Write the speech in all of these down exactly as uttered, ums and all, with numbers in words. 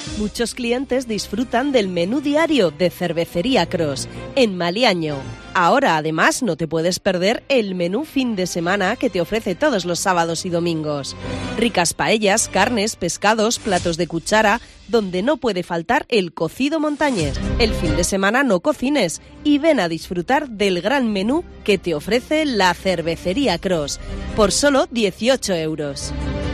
Muchos clientes disfrutan del menú diario de Cervecería Cross en Maliaño. Ahora, además, no te puedes perder el menú fin de semana que te ofrece todos los sábados y domingos. Ricas paellas, carnes, pescados, platos de cuchara, donde no puede faltar el cocido montañés. El fin de semana no cocines y ven a disfrutar del gran menú que te ofrece la Cervecería Cross por solo dieciocho euros.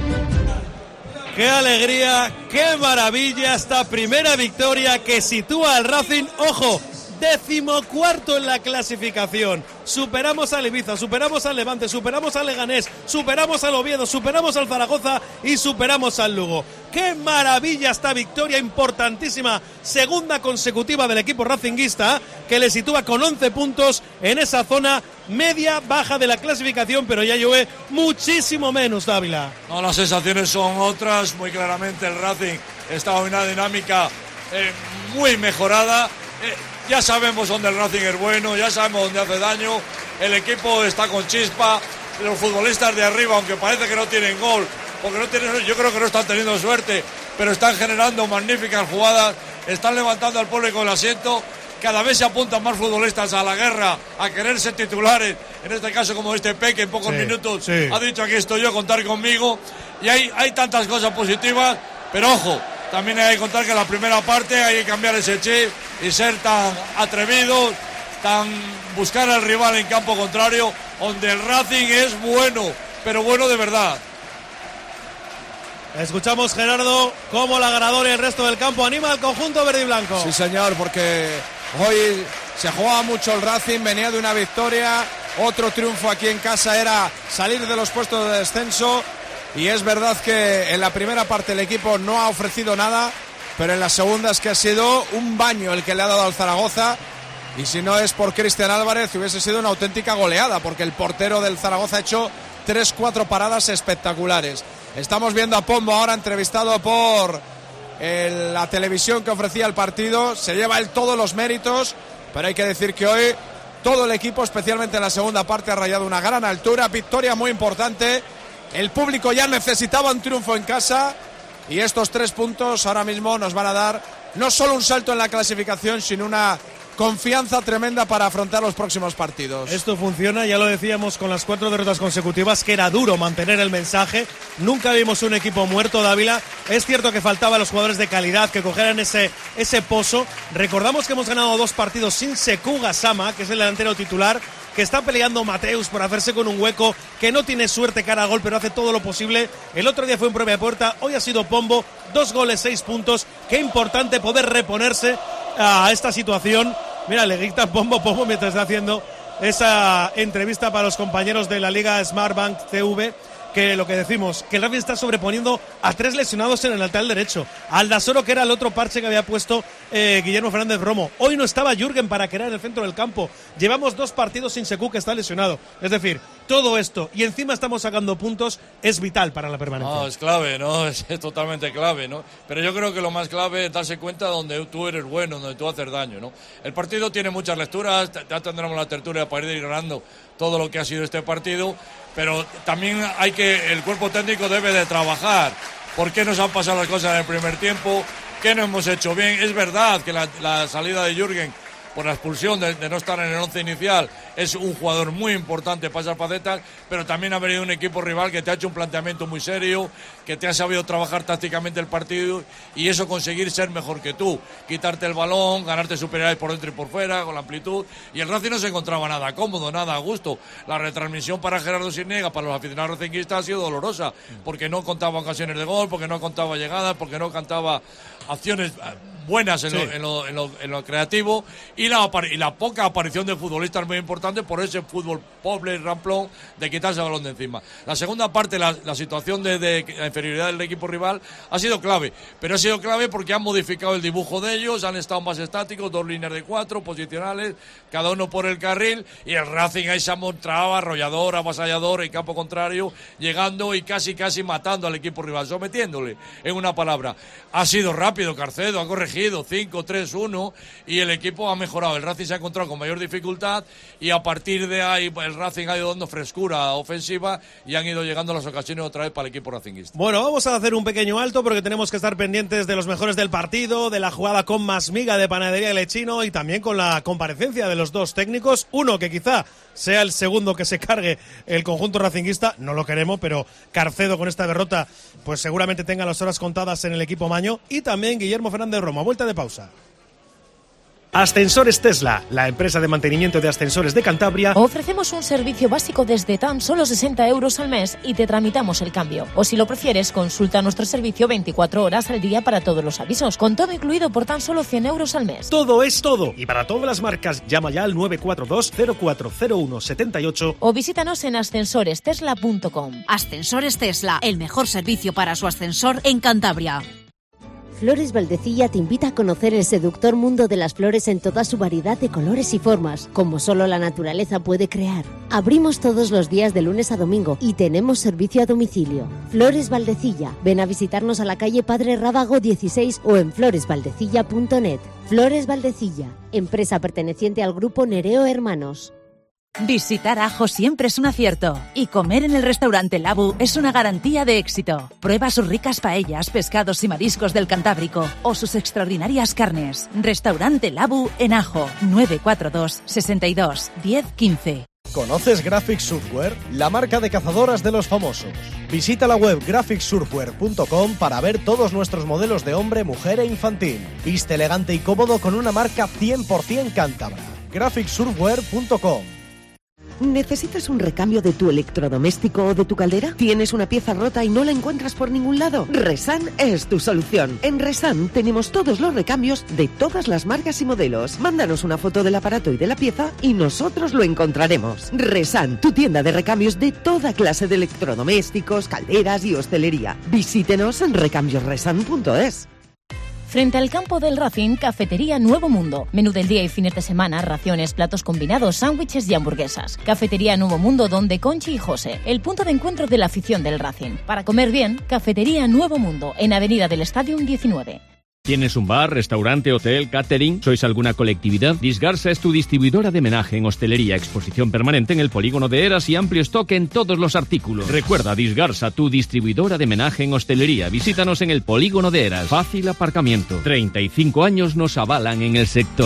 ¡Qué alegría, qué maravilla esta primera victoria que sitúa al Racing! ¡Ojo! Decimocuarto en la clasificación. Superamos al Ibiza, superamos al Levante, superamos al Leganés, superamos al Oviedo, superamos al Zaragoza y superamos al Lugo. ¡Qué maravilla esta victoria importantísima! Segunda consecutiva del equipo racinguista, que le sitúa con once puntos en esa zona media-baja de la clasificación, pero ya llueve muchísimo menos, Dávila. No, las sensaciones son otras, muy claramente el Racing está en una dinámica eh, muy mejorada. Eh, Ya sabemos dónde el Racing es bueno, ya sabemos dónde hace daño, el equipo está con chispa, los futbolistas de arriba, aunque parece que no tienen gol, porque no tienen, yo creo que no están teniendo suerte, pero están generando magníficas jugadas, están levantando al público el asiento, cada vez se apuntan más futbolistas a la guerra, a querer ser titulares, en este caso como este Peque, en pocos sí, minutos sí. ha dicho aquí estoy yo, contar conmigo, y hay, hay tantas cosas positivas, pero ojo, también hay que contar que en la primera parte hay que cambiar ese chip y ser tan atrevidos, tan buscar al rival en campo contrario, donde el Racing es bueno, pero bueno de verdad. Escuchamos, Gerardo, cómo la ganadora y el resto del campo anima al conjunto verde y blanco. Sí, señor, porque hoy se jugaba mucho el Racing, venía de una victoria, otro triunfo aquí en casa era salir de los puestos de descenso. Y es verdad que en la primera parte el equipo no ha ofrecido nada, pero en la segunda es que ha sido un baño el que le ha dado al Zaragoza. Y si no es por Cristian Álvarez, hubiese sido una auténtica goleada, porque el portero del Zaragoza ha hecho tres, cuatro paradas espectaculares. Estamos viendo a Pombo ahora entrevistado por el, la televisión que ofrecía el partido. Se lleva él todos los méritos, pero hay que decir que hoy todo el equipo, especialmente en la segunda parte, ha rayado una gran altura. Victoria muy importante. El público ya necesitaba un triunfo en casa y estos tres puntos ahora mismo nos van a dar no solo un salto en la clasificación, sino una confianza tremenda para afrontar los próximos partidos. Esto funciona, ya lo decíamos con las cuatro derrotas consecutivas, que era duro mantener el mensaje. Nunca vimos un equipo muerto, Dávila. Es cierto que faltaban los jugadores de calidad que cogieran ese, ese pozo. Recordamos que hemos ganado dos partidos sin Sekou Gassama, que es el delantero titular, que está peleando Mateus por hacerse con un hueco, que no tiene suerte cara a gol, pero hace todo lo posible. El otro día fue en propia puerta, hoy ha sido Pombo, dos goles, seis puntos. Qué importante poder reponerse a esta situación. Mira, le grita Pombo, Pombo mientras está haciendo esa entrevista para los compañeros de la Liga Smartbank T V, que lo que decimos, que el Racing está sobreponiendo a tres lesionados en el lateral derecho. Aldasoro, que era el otro parche que había puesto eh, Guillermo Fernández Romo. Hoy no estaba Jürgen para crear en el centro del campo. Llevamos dos partidos sin Sekou, que está lesionado. Es decir, todo esto, y encima estamos sacando puntos, es vital para la permanencia. No, es clave, ¿no? Es, es totalmente clave, ¿no? Pero yo creo que lo más clave es darse cuenta donde tú eres bueno, donde tú haces daño, ¿no? El partido tiene muchas lecturas, ya tendremos la tertulia para ir ganando todo lo que ha sido este partido, pero también hay que, el cuerpo técnico debe de trabajar. ¿Por qué nos han pasado las cosas en el primer tiempo? ¿Qué no hemos hecho bien? Es verdad que la, la salida de Jürgen por la expulsión de, de no estar en el once inicial es un jugador muy importante para esas facetas, pero también ha venido un equipo rival que te ha hecho un planteamiento muy serio, que te ha sabido trabajar tácticamente el partido y eso conseguir ser mejor que tú, quitarte el balón, ganarte superioridades por dentro y por fuera con la amplitud, y el Racing no se encontraba nada cómodo, nada a gusto. La retransmisión para Gerardo Sinega, para los aficionados racinguistas, ha sido dolorosa, porque no contaba ocasiones de gol, porque no contaba llegadas, porque no cantaba acciones buenas en, sí. lo, en, lo, en, lo, en lo creativo, y la, y la poca aparición de futbolistas muy importante por ese fútbol pobre, ramplón, de quitarse el balón de encima. La segunda parte, la, la situación de, de la inferioridad del equipo rival ha sido clave, pero ha sido clave porque han modificado el dibujo de ellos, han estado más estáticos, dos líneas de cuatro, posicionales, cada uno por el carril, y el Racing ahí se ha mostrado arrollador, avasallador, en campo contrario, llegando y casi casi matando al equipo rival, sometiéndole, en una palabra. Ha sido rápido Carcedo, ha corregido corregido cinco tres uno y el equipo ha mejorado. El Racing se ha encontrado con mayor dificultad y a partir de ahí el Racing ha ido dando frescura ofensiva y han ido llegando las ocasiones otra vez para el equipo racinguista. Bueno, vamos a hacer un pequeño alto porque tenemos que estar pendientes de los mejores del partido, de la jugada con más miga de Panadería y Lechino y también con la comparecencia de los dos técnicos. Uno que quizá sea el segundo que se cargue el conjunto racinguista, no lo queremos, pero Carcedo con esta derrota pues seguramente tenga las horas contadas en el equipo maño, y también Guillermo Fernández Romo. Vuelta de pausa. Ascensores Tesla, la empresa de mantenimiento de ascensores de Cantabria. Ofrecemos un servicio básico desde tan solo sesenta euros al mes y te tramitamos el cambio. O si lo prefieres, consulta nuestro servicio veinticuatro horas al día para todos los avisos, con todo incluido por tan solo cien euros al mes. Todo es todo. Y para todas las marcas, llama ya al nueve cuatro dos cero cuatro cero uno siete ocho o visítanos en ascensores tesla punto com. Ascensores Tesla, el mejor servicio para su ascensor en Cantabria. Flores Valdecilla te invita a conocer el seductor mundo de las flores en toda su variedad de colores y formas, como solo la naturaleza puede crear. Abrimos todos los días de lunes a domingo y tenemos servicio a domicilio. Flores Valdecilla, ven a visitarnos a la calle Padre Rábago dieciséis o en flores valdecilla punto net. Flores Valdecilla, empresa perteneciente al grupo Nereo Hermanos. Visitar Ajo siempre es un acierto y comer en el restaurante Labu es una garantía de éxito. Prueba sus ricas paellas, pescados y mariscos del Cantábrico o sus extraordinarias carnes. Restaurante Labu en Ajo, nueve cuatro dos sesenta y dos diez quince. ¿Conoces Graphic Surfwear? La marca de cazadoras de los famosos. Visita la web graphic surfwear punto com para ver todos nuestros modelos de hombre, mujer e infantil. Viste elegante y cómodo con una marca cien por ciento cántabra. graphic surfwear punto com. ¿Necesitas un recambio de tu electrodoméstico o de tu caldera? ¿Tienes una pieza rota y no la encuentras por ningún lado? Resan es tu solución. En Resan tenemos todos los recambios de todas las marcas y modelos. Mándanos una foto del aparato y de la pieza y nosotros lo encontraremos. Resan, tu tienda de recambios de toda clase de electrodomésticos, calderas y hostelería. Visítenos en recambios resan punto es. Frente al campo del Racing, Cafetería Nuevo Mundo. Menú del día y fines de semana, raciones, platos combinados, sándwiches y hamburguesas. Cafetería Nuevo Mundo, donde Conchi y José, el punto de encuentro de la afición del Racing. Para comer bien, Cafetería Nuevo Mundo, en Avenida del Estadio diecinueve. ¿Tienes un bar, restaurante, hotel, catering? ¿Sois alguna colectividad? Disgarsa es tu distribuidora de homenaje en hostelería, exposición permanente en el polígono de Eras y amplio stock en todos los artículos. Recuerda, Disgarsa, tu distribuidora de homenaje en hostelería. Visítanos en el polígono de Eras. Fácil aparcamiento. treinta y cinco años nos avalan en el sector.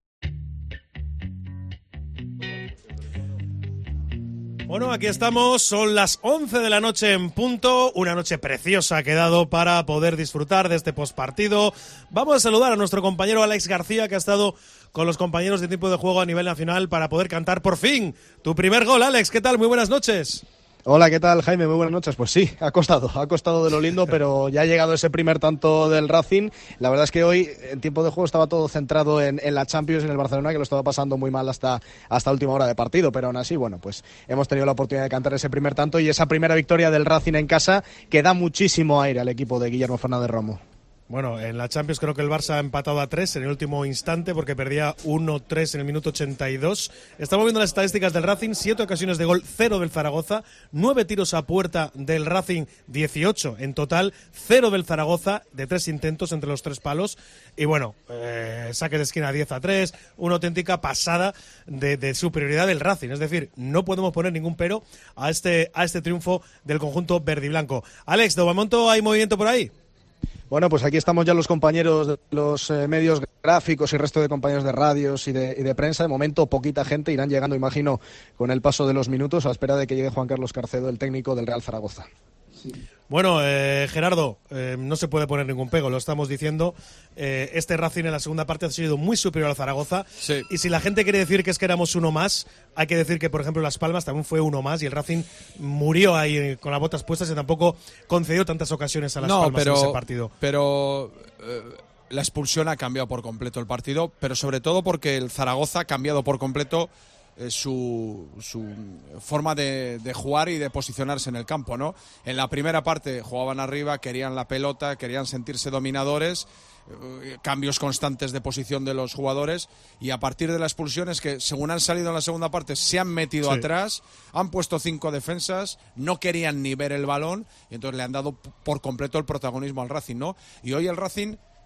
Bueno, aquí estamos, son las once de la noche en punto, una noche preciosa ha quedado para poder disfrutar de este postpartido. Vamos a saludar a nuestro compañero Alex García, que ha estado con los compañeros de tiempo de juego a nivel nacional para poder cantar por fin tu primer gol. Alex, ¿qué tal? Muy buenas noches. Hola, ¿qué tal, Jaime? Muy buenas noches. Pues sí, ha costado, ha costado de lo lindo, pero ya ha llegado ese primer tanto del Racing. La verdad es que hoy, en tiempo de juego, estaba todo centrado en, en la Champions, en el Barcelona, que lo estaba pasando muy mal hasta, hasta última hora de partido, pero aún así, bueno, pues hemos tenido la oportunidad de cantar ese primer tanto y esa primera victoria del Racing en casa que da muchísimo aire al equipo de Guillermo Fernández Romo. Bueno, en la Champions creo que el Barça ha empatado a tres en el último instante porque perdía uno tres en el minuto ochenta y dos. Estamos viendo las estadísticas del Racing, siete ocasiones de gol, cero del Zaragoza, nueve tiros a puerta del Racing, dieciocho en total, cero del Zaragoza, de tres intentos entre los tres palos. Y bueno, eh, saques de esquina diez a tres, una auténtica pasada de, de superioridad del Racing. Es decir, no podemos poner ningún pero a este, a este triunfo del conjunto verde y blanco. Alex, ¿de momento hay movimiento por ahí? Bueno, pues aquí estamos ya los compañeros de los eh, medios gráficos y el resto de compañeros de radios y de, y de prensa. De momento, poquita gente, irán llegando, imagino, con el paso de los minutos, a la espera de que llegue Juan Carlos Carcedo, el técnico del Real Zaragoza. Sí. Bueno, eh, Gerardo, eh, no se puede poner ningún pego, lo estamos diciendo. Eh, este Racing en la segunda parte ha sido muy superior al Zaragoza. Sí. Y si la gente quiere decir que es que éramos uno más, hay que decir que, por ejemplo, Las Palmas también fue uno más y el Racing murió ahí eh, con las botas puestas y tampoco concedió tantas ocasiones a Las no, Palmas pero, en ese partido. Pero eh, la expulsión ha cambiado por completo el partido, pero sobre todo porque el Zaragoza ha cambiado por completo Eh, su, su forma de, de jugar y de posicionarse en el campo, ¿no? En la primera parte jugaban arriba, querían la pelota, querían sentirse dominadores, eh, cambios constantes de posición de los jugadores, y a partir de la expulsión es que, según han salido en la segunda parte, se han metido sí. atrás, han puesto cinco defensas, no querían ni ver el balón, y entonces le han dado por completo el protagonismo al Racing, ¿no? Y hoy el Racing,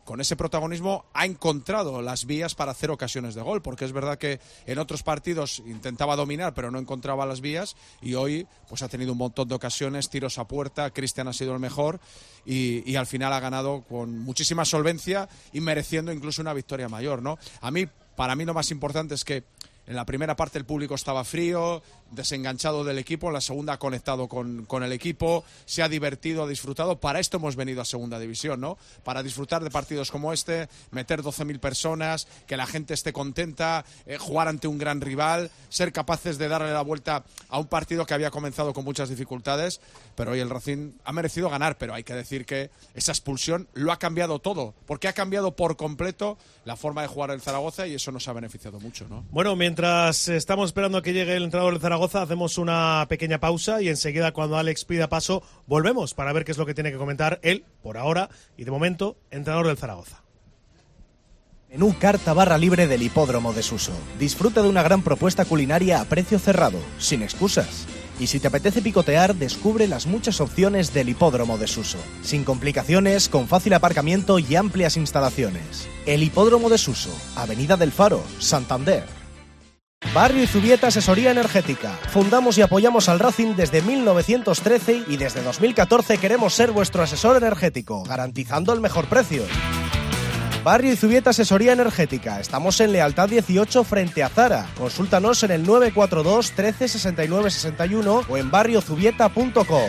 con ese protagonismo ha encontrado las vías para hacer ocasiones de gol, porque es verdad que en otros partidos intentaba dominar pero no encontraba las vías, y hoy pues ha tenido un montón de ocasiones, tiros a puerta. Cristian ha sido el mejor y, y al final ha ganado con muchísima solvencia y mereciendo incluso una victoria mayor, ¿no? A mí, para mí lo más importante es que en la primera parte el público estaba frío, desenganchado del equipo, en la segunda ha conectado con, con el equipo, se ha divertido, ha disfrutado. Para esto hemos venido a Segunda División, ¿no? Para disfrutar de partidos como este, meter doce mil personas, que la gente esté contenta, eh, jugar ante un gran rival, ser capaces de darle la vuelta a un partido que había comenzado con muchas dificultades, pero hoy el Racing ha merecido ganar, pero hay que decir que esa expulsión lo ha cambiado todo, porque ha cambiado por completo la forma de jugar el Zaragoza y eso nos ha beneficiado mucho, ¿no? Bueno, mientras estamos esperando a que llegue el entrenador del Zaragoza, hacemos una pequeña pausa y enseguida, cuando Alex pida paso, volvemos para ver qué es lo que tiene que comentar él, por ahora y de momento, entrenador del Zaragoza. Menú carta barra libre del Hipódromo de Suso. Disfruta de una gran propuesta culinaria a precio cerrado, sin excusas. Y si te apetece picotear, descubre las muchas opciones del Hipódromo de Suso. Sin complicaciones, con fácil aparcamiento y amplias instalaciones. El Hipódromo de Suso, Avenida del Faro, Santander. Barrio Izubieta Asesoría Energética. Fundamos y apoyamos al Racing desde mil novecientos trece y desde dos mil catorce queremos ser vuestro asesor energético, garantizando el mejor precio. Barrio Izubieta Asesoría Energética. Estamos en Lealtad dieciocho frente a Zara. Consúltanos en el nueve cuatro dos, trece, sesenta y nueve, sesenta y uno o en barrio zubieta punto com.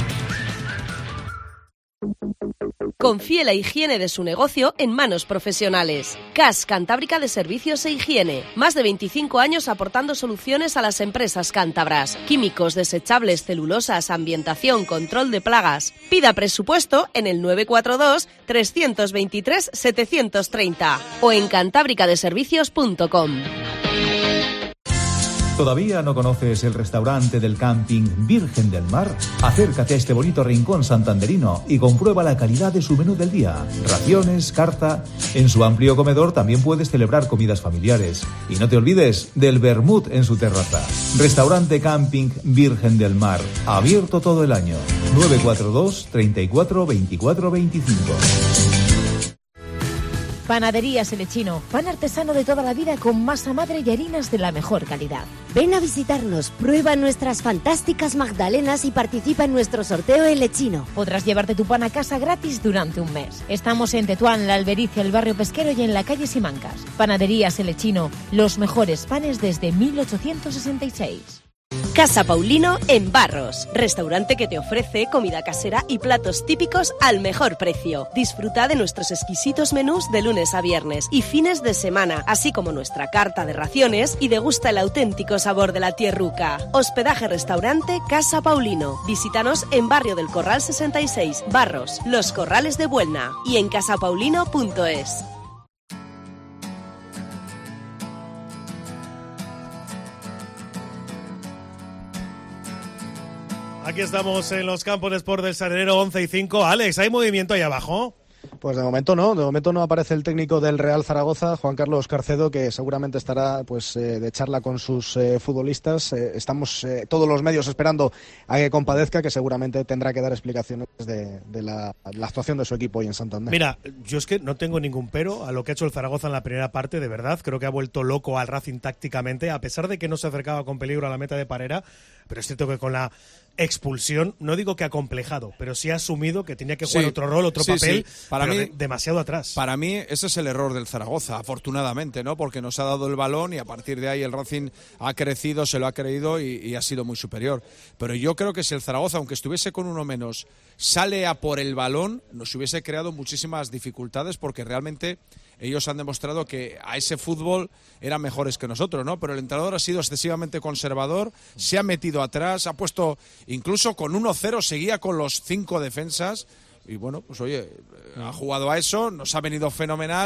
Confíe la higiene de su negocio en manos profesionales. C A S Cantábrica de Servicios e Higiene. Más de veinticinco años aportando soluciones a las empresas cántabras. Químicos, desechables, celulosas, ambientación, control de plagas. Pida presupuesto en el nueve cuatro dos, tres dos tres, siete tres cero o en cantábrica de servicios punto com. ¿Todavía no conoces el restaurante del camping Virgen del Mar? Acércate a este bonito rincón santanderino y comprueba la calidad de su menú del día. Raciones, carta. En su amplio comedor también puedes celebrar comidas familiares. Y no te olvides del vermut en su terraza. Restaurante Camping Virgen del Mar. Abierto todo el año. nueve cuatro dos, treinta y cuatro, veinticuatro, veinticinco. Panadería Selechino, pan artesano de toda la vida con masa madre y harinas de la mejor calidad. Ven a visitarnos, prueba nuestras fantásticas magdalenas y participa en nuestro sorteo en Lechino. Podrás llevarte tu pan a casa gratis durante un mes. Estamos en Tetuán, La Albericia, el barrio pesquero y en la calle Simancas. Panadería Selechino, los mejores panes desde mil ochocientos sesenta y seis. Casa Paulino en Barros, restaurante que te ofrece comida casera y platos típicos al mejor precio. Disfruta de nuestros exquisitos menús de lunes a viernes y fines de semana, así como nuestra carta de raciones y degusta el auténtico sabor de la tierruca. Hospedaje restaurante Casa Paulino. Visítanos en Barrio del Corral sesenta y seis, Barros, Los Corrales de Buelna y en casa paulino punto es. Aquí estamos en los campos de Sport del Sardinero, once y cinco. Alex, ¿hay movimiento ahí abajo? Pues de momento no, de momento no aparece el técnico del Real Zaragoza, Juan Carlos Carcedo, que seguramente estará pues eh, de charla con sus eh, futbolistas. Eh, estamos eh, todos los medios esperando a que compadezca, que seguramente tendrá que dar explicaciones de, de la, la actuación de su equipo hoy en Santander. Mira, yo es que no tengo ningún pero a lo que ha hecho el Zaragoza en la primera parte, de verdad. Creo que ha vuelto loco al Racing tácticamente, a pesar de que no se acercaba con peligro a la meta de Parera, pero es cierto que con la expulsión, no digo que acomplejado, pero sí ha asumido que tenía que jugar sí, otro rol, otro sí, papel, sí. Para pero mí, de, demasiado atrás. Para mí ese es el error del Zaragoza, afortunadamente, ¿no? Porque nos ha dado el balón y a partir de ahí el Racing ha crecido, se lo ha creído y, y ha sido muy superior. Pero yo creo que si el Zaragoza, aunque estuviese con uno menos, sale a por el balón, nos hubiese creado muchísimas dificultades porque realmente ellos han demostrado que a ese fútbol eran mejores que nosotros, ¿no? Pero el entrenador ha sido excesivamente conservador, se ha metido atrás, ha puesto, incluso con uno cero, seguía con los cinco defensas y bueno, pues oye, ha jugado a eso, nos ha venido fenomenal.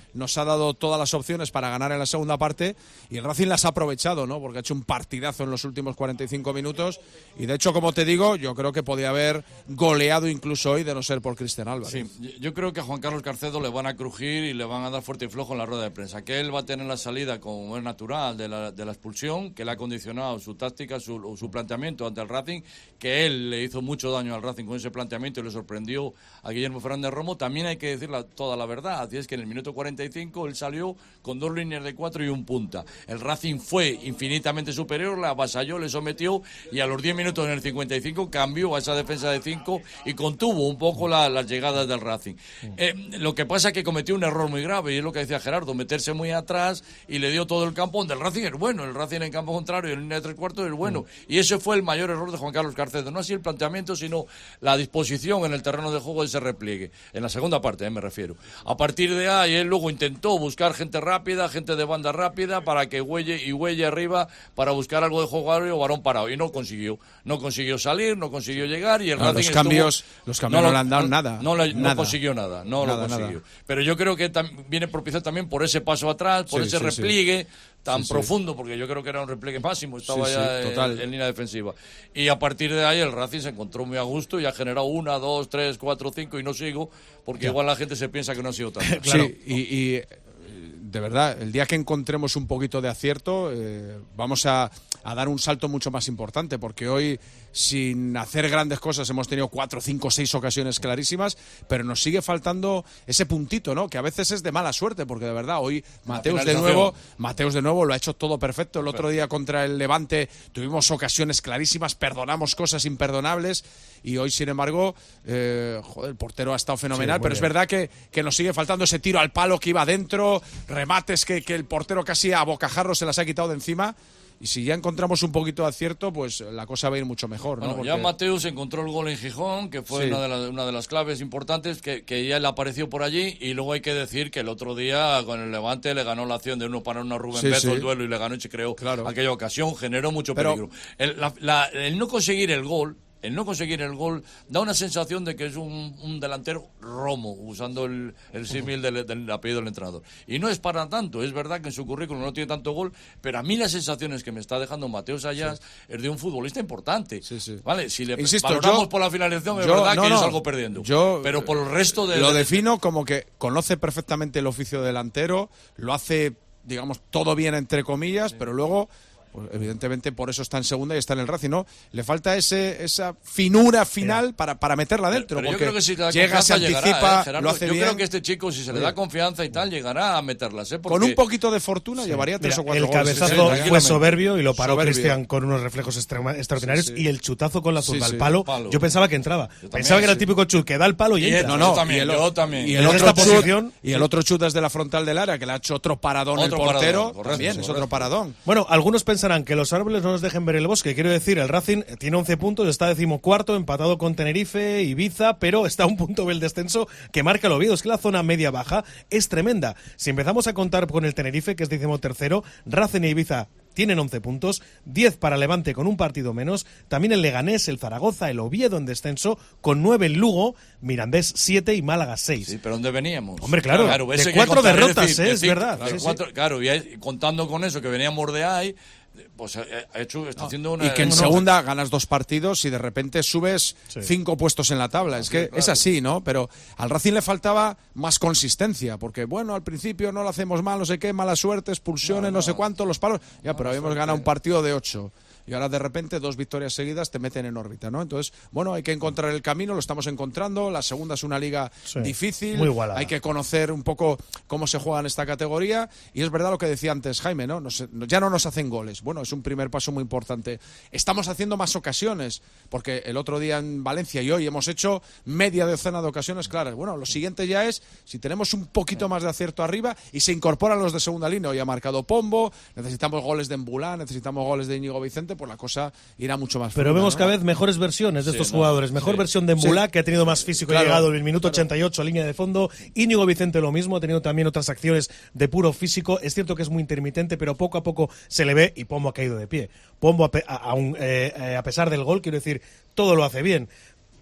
nos ha dado todas las opciones para ganar en la segunda parte y el Racing las ha aprovechado, ¿no? Porque ha hecho un partidazo en los últimos cuarenta y cinco minutos y de hecho, como te digo, yo creo que podía haber goleado incluso hoy de no ser por Cristian Álvarez. Sí, yo creo que a Juan Carlos Carcedo le van a crujir y le van a dar fuerte y flojo en la rueda de prensa, que él va a tener la salida como es natural de la, de la expulsión, que le ha condicionado su táctica, su, su planteamiento ante el Racing, que él le hizo mucho daño al Racing con ese planteamiento y le sorprendió a Guillermo Fernández Romo. También hay que decir la, toda la verdad, así es que en el minuto cuarenta y cinco él salió con dos líneas de cuatro y un punta. El Racing fue infinitamente superior, la avasalló, le sometió y a los diez minutos en el cincuenta y cinco cambió a esa defensa de cinco y contuvo un poco la, las llegadas del Racing. Eh, lo que pasa es que cometió un error muy grave y es lo que decía Gerardo, meterse muy atrás y le dio todo el campo donde el Racing es bueno, el Racing en campo contrario en línea de tres cuartos es bueno y ese fue el mayor error de Juan Carlos Carcedo, no así el planteamiento sino la disposición en el terreno de juego de ese repliegue, en la segunda parte eh, me refiero. A partir de ahí él luego intentó buscar gente rápida, gente de banda rápida para que huelle y huelle arriba para buscar algo de juego aéreo o varón parado y no consiguió, no consiguió salir, no consiguió llegar y el no, Racing los cambios, estuvo, los cambios no, no le han dado no, nada, no, le, nada, no consiguió nada, no nada, lo consiguió. Nada. Pero yo creo que tam, viene propiciado también por ese paso atrás, por sí, ese sí, repliegue. Sí. tan sí, profundo, sí. porque yo creo que era un repliegue máximo, estaba sí, ya sí, en, en línea defensiva. Y a partir de ahí el Racing se encontró muy a gusto y ha generado una, dos, tres, cuatro, cinco y no sigo, porque ya. igual la gente se piensa que no ha sido tanto. Claro. Sí, y, y de verdad, el día que encontremos un poquito de acierto, eh, vamos a, a dar un salto mucho más importante, porque hoy, sin hacer grandes cosas, hemos tenido cuatro, cinco, seis ocasiones clarísimas, pero nos sigue faltando ese puntito, ¿no? Que a veces es de mala suerte, porque de verdad, hoy Mateus de nuevo, Mateus de nuevo lo ha hecho todo perfecto. El otro día contra el Levante tuvimos ocasiones clarísimas, perdonamos cosas imperdonables, y hoy, sin embargo, eh, joder, el portero ha estado fenomenal, sí, pero bien. Es verdad que, que nos sigue faltando ese tiro al palo que iba adentro, remates que, que el portero casi a bocajarro se las ha quitado de encima. Y si ya encontramos un poquito de acierto, pues la cosa va a ir mucho mejor, ¿no? Bueno, Porque... ya Mateus encontró el gol en Gijón, que fue sí. una, de la, una de las claves importantes, que, que ya le apareció por allí, y luego hay que decir que el otro día con el Levante le ganó la acción de uno para uno a Rubén sí, Bezo sí. el duelo y le ganó y se creó claro. aquella ocasión, generó mucho Pero... peligro. El, la, la, el no conseguir el gol... El no conseguir el gol da una sensación de que es un, un delantero romo, usando el, el símil del, del apellido del entrenador. Y no es para tanto, es verdad que en su currículum no tiene tanto gol, pero a mí las sensaciones que me está dejando Mateus Ayas sí. es de un futbolista importante. Sí, sí. ¿Vale? Si le Insisto, valoramos yo, por la finalización, es yo, verdad no, que no, yo salgo perdiendo. Yo, pero por el resto de... Lo de, defino como que conoce perfectamente el oficio de delantero, lo hace, digamos, todo bien entre comillas, sí. pero luego... Pues evidentemente por eso está en segunda y está en el Racing, ¿no? Le falta ese esa finura final Mira. para para meterla dentro, pero, pero porque yo creo que si te da llega, se anticipa, llegará, ¿eh, lo hace yo bien. Yo creo que este chico, si se le da confianza y tal, llegará a meterlas, ¿eh? Porque... Con un poquito de fortuna sí. llevaría tres Mira, o cuatro el goles. El cabezazo sí, fue soberbio y lo paró Cristian con unos reflejos extra, extraordinarios sí, sí. y el chutazo con la zurda sí, al palo, palo, yo pensaba que entraba. Yo pensaba también, que era el sí. típico chut que da el palo y, y entra. No, no, también, y el, yo también. Y el, otro chut, y el otro chut desde la frontal del área, que le ha hecho otro paradón el portero, también es otro paradón. Bueno, algunos pensarán que los árboles no nos dejen ver el bosque. Quiero decir, el Racing tiene once puntos, está decimocuarto, empatado con Tenerife, Ibiza, pero está a un punto del descenso que marca el Oviedo. Es que la zona media-baja es tremenda. Si empezamos a contar con el Tenerife, que es decimotercero, Racing e Ibiza tienen once puntos, diez para Levante con un partido menos, también el Leganés, el Zaragoza, el Oviedo en descenso, con nueve el Lugo, Mirandés siete y Málaga seis. Sí, pero ¿dónde veníamos? Hombre, claro, claro de cuatro contar, derrotas, es, decir, eh, es verdad. Claro, sí, cuatro, sí. claro, y contando con eso, que veníamos de ahí, pues ha hecho, está haciendo una... Y que en segunda ganas dos partidos y de repente subes sí. cinco puestos en la tabla. Es que claro. es así, ¿no? Pero al Racing le faltaba más consistencia, porque bueno, al principio no lo hacemos mal, no sé qué, mala suerte, expulsiones, no, no. no sé cuánto, los palos... Ya, pero habíamos ganado un partido de ocho. Y ahora de repente dos victorias seguidas te meten en órbita, ¿no? Entonces, bueno, hay que encontrar el camino, lo estamos encontrando. La segunda es una liga sí, difícil, muy igualada. Hay que conocer un poco cómo se juega en esta categoría. Y es verdad lo que decía antes Jaime, ¿no? Nos, ya no nos hacen goles. Bueno, es un primer paso muy importante. Estamos haciendo más ocasiones, porque el otro día en Valencia y hoy hemos hecho media docena de ocasiones claras. Bueno, lo siguiente ya es, si tenemos un poquito más de acierto arriba y se incorporan los de segunda línea. Hoy ha marcado Pombo, necesitamos goles de Embulá, necesitamos goles de Íñigo Vicente, pues la cosa irá mucho más. Pero funda, vemos ¿no? cada vez mejores versiones de sí, estos no, jugadores. Mejor sí. versión de Embulá, sí. que ha tenido más físico, claro, y ha llegado en el minuto claro. ochenta y ocho, línea de fondo. Íñigo Vicente lo mismo, ha tenido también otras acciones de puro físico. Es cierto que es muy intermitente, pero poco a poco se le ve y Pombo ha caído de pie. Pombo, a, a, a, un, eh, a pesar del gol, quiero decir, todo lo hace bien.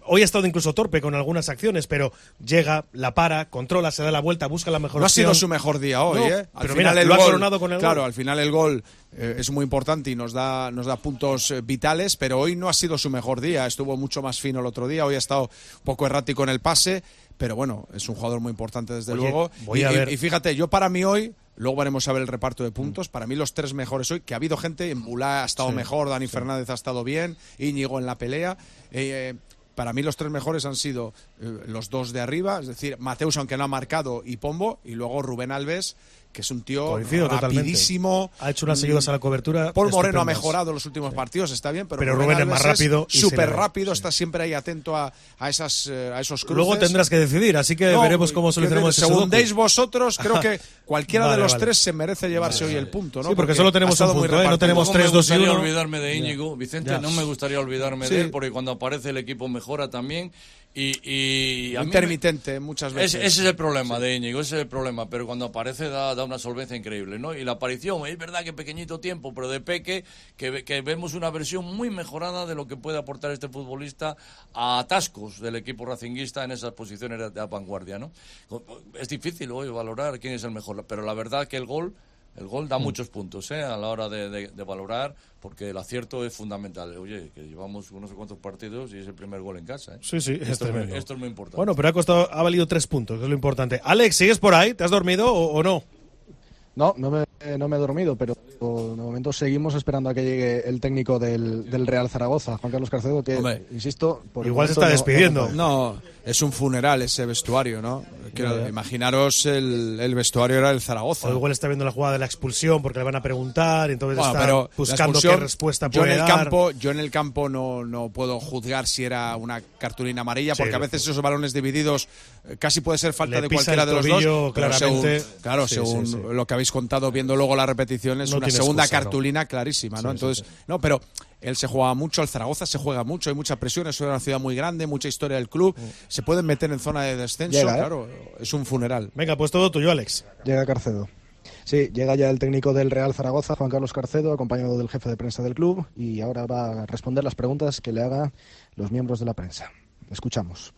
hoy ha estado incluso torpe con algunas acciones, pero llega, la para, controla, se da la vuelta, busca la mejor No opción. ha sido su mejor día hoy, no, ¿eh? Al pero final mira, el lo gol, ha coronado con el claro, gol. al final el gol eh, es muy importante y nos da, nos da puntos eh, vitales, pero hoy no ha sido su mejor día. Estuvo mucho más fino el otro día, hoy ha estado un poco errático en el pase, pero bueno, es un jugador muy importante desde Oye, luego. voy Y, a y- ver. y fíjate, yo para mí hoy, luego veremos a ver el reparto de puntos, para mí los tres mejores hoy, que ha habido gente, en Bulá ha estado Sí, mejor, Dani sí. Fernández ha estado bien, Íñigo en la pelea. eh, eh, Para mí los tres mejores han sido eh, los dos de arriba, es decir, Mateus, aunque no ha marcado, y Pombo, y luego Rubén Alves, que es un tío Coincido rapidísimo. totalmente. Ha hecho unas seguidas a la cobertura. Paul Moreno ha estupendas. mejorado en los últimos partidos, está bien, pero, Pero Rubén es más Alves rápido y se le súper ve, rápido, sí. está siempre ahí atento a, a, esas, eh, a esos cruces. Luego tendrás que decidir, así que No, veremos cómo que solucionamos ese Según sudoku. deis vosotros, creo que cualquiera Vale, de los vale. tres se merece llevarse Vale, hoy vale. el punto, ¿no? Sí, porque solo tenemos ha estado un muy punto, ¿eh? No repartido. tenemos Tampoco tres, dos y me gustaría uno. olvidarme de Ya. Íñigo, Vicente, Ya. no me gustaría olvidarme Sí. de él, porque cuando aparece el equipo mejora también. Y, y a mí me- Intermitente muchas veces. Ese, ese es el problema de Íñigo, ese es el problema, pero cuando aparece da, da una solvencia increíble, ¿no? Y la aparición, es verdad que pequeñito tiempo, pero de Peque, que, ve- que vemos una versión muy mejorada de lo que puede aportar este futbolista a atascos del equipo racinguista en esas posiciones de, de vanguardia, ¿no? Es difícil hoy valorar quién es el mejor, pero la verdad que el gol... El gol da muchos puntos, ¿eh? A la hora de, de- de valorar, porque el acierto es fundamental. Oye, que llevamos unos cuantos partidos y es el primer gol en casa, ¿eh? Sí, sí, es esto, es muy, tremendo. esto es muy importante. Bueno, pero ha costado, ha valido tres puntos, que es lo importante. Alex, ¿sigues por ahí? ¿Te has dormido o, o no? No, no me, no me he dormido, pero de momento seguimos esperando a que llegue el técnico del, del Real Zaragoza, Juan Carlos Carcedo, que, Hombre, insisto... Por el igual se momento está no- despidiendo. No, es un funeral ese vestuario, ¿no? Quiero- Ya, ya. Imaginaros el, el vestuario era el Zaragoza. O igual está viendo la jugada de la expulsión porque le van a preguntar y entonces Bueno, está pero la buscando expulsión, qué respuesta yo puede en el dar. campo yo en el campo no, no puedo juzgar si era una cartulina amarilla, Sí, porque a lo- veces esos balones divididos eh, casi puede ser falta Le de pisa cualquiera el de los tobillo dos, pero claramente. según, claro, Sí, según sí, sí. lo que habéis contado viendo luego la repetición es No una tiene segunda excusa, ¿no? cartulina clarísima, ¿no? Sí, sí, Entonces, sí. no, pero él se juega mucho, el Zaragoza se juega mucho, hay mucha presión, es una ciudad muy grande, mucha historia del club, se pueden meter en zona de descenso, Llega, ¿eh? claro, es un funeral. Venga, pues todo tuyo, Alex. Llega Carcedo. Sí, llega ya el técnico del Real Zaragoza, Juan Carlos Carcedo, acompañado del jefe de prensa del club, y ahora va a responder las preguntas que le hagan los miembros de la prensa. Escuchamos.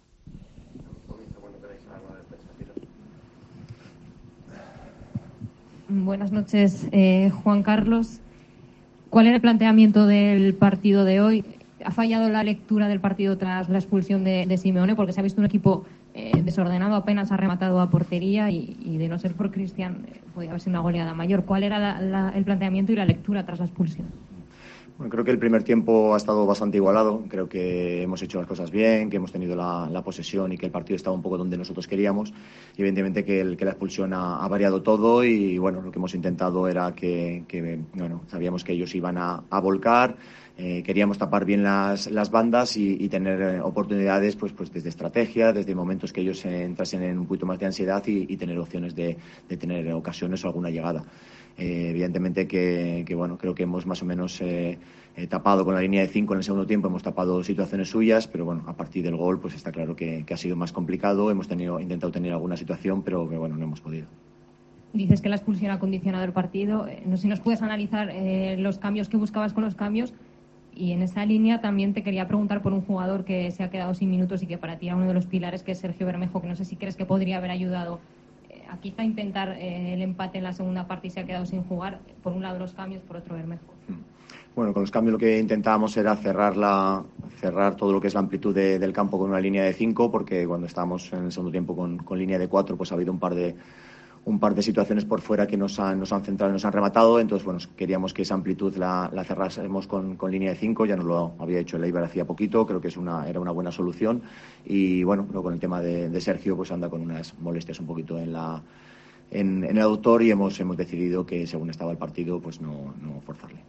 Buenas noches, eh, Juan Carlos. ¿Cuál era el planteamiento del partido de hoy? ¿Ha fallado la lectura del partido tras la expulsión de, de Simeone? Porque se ha visto un equipo eh, desordenado, apenas ha rematado a portería y, y de no ser por Cristian, eh, podría haber sido una goleada mayor. ¿Cuál era la- la- el planteamiento y la lectura tras la expulsión? Bueno, creo que el primer tiempo ha estado bastante igualado. Creo que hemos hecho las cosas bien, que hemos tenido la, la posesión y que el partido estaba un poco donde nosotros queríamos. Y evidentemente que, el, que la expulsión ha, ha variado todo y bueno, lo que hemos intentado era que, que bueno, sabíamos que ellos iban a, a volcar. Eh, queríamos tapar bien las, las bandas y, y tener eh, oportunidades pues, pues desde estrategia, desde momentos que ellos eh, entrasen en un poquito más de ansiedad y, y tener opciones de, de tener ocasiones o alguna llegada. Eh, evidentemente que, que bueno, creo que hemos más o menos eh, eh, tapado con la línea de cinco en el segundo tiempo, hemos tapado situaciones suyas, pero bueno, a partir del gol pues está claro que, que ha sido más complicado, hemos tenido, intentado tener alguna situación, pero que bueno, no hemos podido. Dices que la expulsión ha condicionado el partido. Eh, No sé si nos puedes analizar eh, los cambios que buscabas con los cambios. Y en esa línea también te quería preguntar por un jugador que se ha quedado sin minutos y que para ti era uno de los pilares, que es Sergio Bermejo, que no sé si crees que podría haber ayudado eh, a quizá intentar eh, el empate en la segunda parte y se ha quedado sin jugar. Por un lado los cambios, por otro Bermejo. Bueno, con los cambios lo que intentábamos era cerrar la, cerrar todo lo que es la amplitud de, del campo con una línea de cinco, porque cuando estábamos en el segundo tiempo con, con línea de cuatro, pues ha habido un par de un par de situaciones por fuera que nos han, nos han centrado y nos han rematado. Entonces, bueno, queríamos que esa amplitud la, la cerrásemos con, con línea de cinco. Ya nos lo había hecho el Eibar hacía poquito. Creo que es una, era una buena solución. Y bueno, luego con el tema de, de Sergio, pues anda con unas molestias un poquito en la en, en el aductor y hemos, hemos decidido que según estaba el partido, pues no, no forzarle.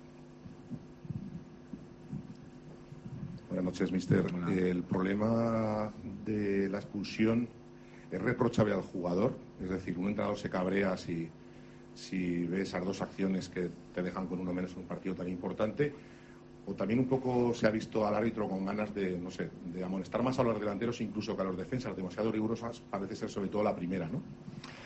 Buenas noches, mister. El problema de la expulsión es reprochable al jugador, es decir, un entrenador se cabrea si, si ve esas dos acciones que te dejan con uno menos en un partido tan importante, o también un poco se ha visto al árbitro con ganas de, no sé, de amonestar más a los delanteros incluso que a los defensas, demasiado rigurosas, parece ser sobre todo la primera, ¿no?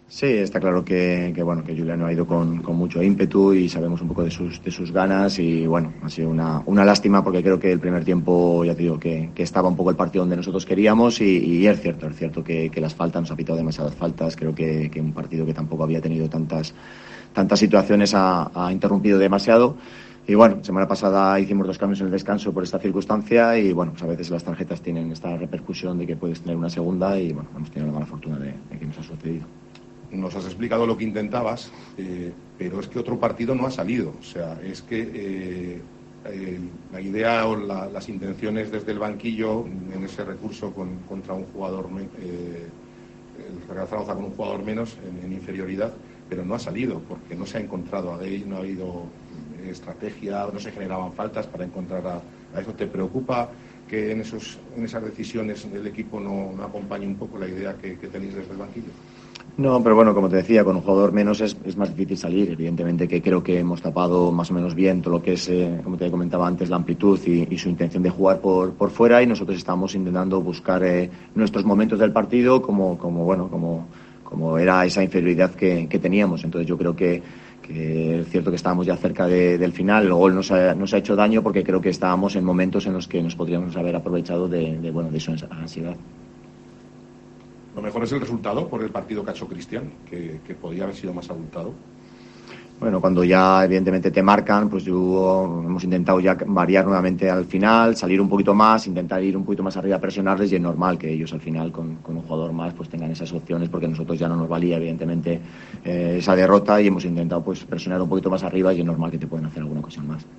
Sí, está claro que, que bueno que Juliano ha ido con, con mucho ímpetu y sabemos un poco de sus, de sus ganas y bueno, ha sido una, una lástima porque creo que el primer tiempo, ya te digo, que, que estaba un poco el partido donde nosotros queríamos y, y es cierto, es cierto que, que las faltas, nos ha pitado demasiadas faltas, creo que, que un partido que tampoco había tenido tantas, tantas situaciones ha, ha interrumpido demasiado. Y bueno, semana pasada hicimos dos cambios en el descanso por esta circunstancia y bueno, pues a veces las tarjetas tienen esta repercusión de que puedes tener una segunda y bueno, hemos tenido la mala fortuna de, de que nos ha sucedido. Nos has explicado lo que intentabas, eh, pero es que otro partido no ha salido. O sea, es que eh, eh, la idea o la, las intenciones desde el banquillo en ese recurso con, contra un jugador, eh, el Real Zaragoza con un jugador menos en, en inferioridad, pero no ha salido porque no se ha encontrado a Gay, no ha habido estrategia, no se generaban faltas para encontrar a, a eso. ¿Te preocupa que en, esos, en esas decisiones del equipo no, no acompañe un poco la idea que, que tenéis desde el banquillo? No, pero bueno, como te decía, con un jugador menos es, es más difícil salir. Evidentemente que creo que hemos tapado más o menos bien todo lo que es, eh, como te comentaba antes, la amplitud y, y su intención de jugar por, por fuera y nosotros estamos intentando buscar eh, nuestros momentos del partido como, como bueno, como, como era esa inferioridad que, que teníamos. Entonces yo creo que, que es cierto que estábamos ya cerca de, del final. El gol nos ha, nos ha hecho daño porque creo que estábamos en momentos en los que nos podríamos haber aprovechado de, de, bueno, de su ansiedad. Lo mejor es el resultado por el partido que ha hecho Cristian, que, que podía haber sido más abultado. Bueno, cuando ya evidentemente te marcan, pues yo hemos intentado ya variar nuevamente al final, salir un poquito más, intentar ir un poquito más arriba, presionarles y es normal que ellos al final con, con un jugador más pues tengan esas opciones porque a nosotros ya no nos valía evidentemente eh, esa derrota y hemos intentado pues presionar un poquito más arriba y es normal que te pueden hacer alguna ocasión más.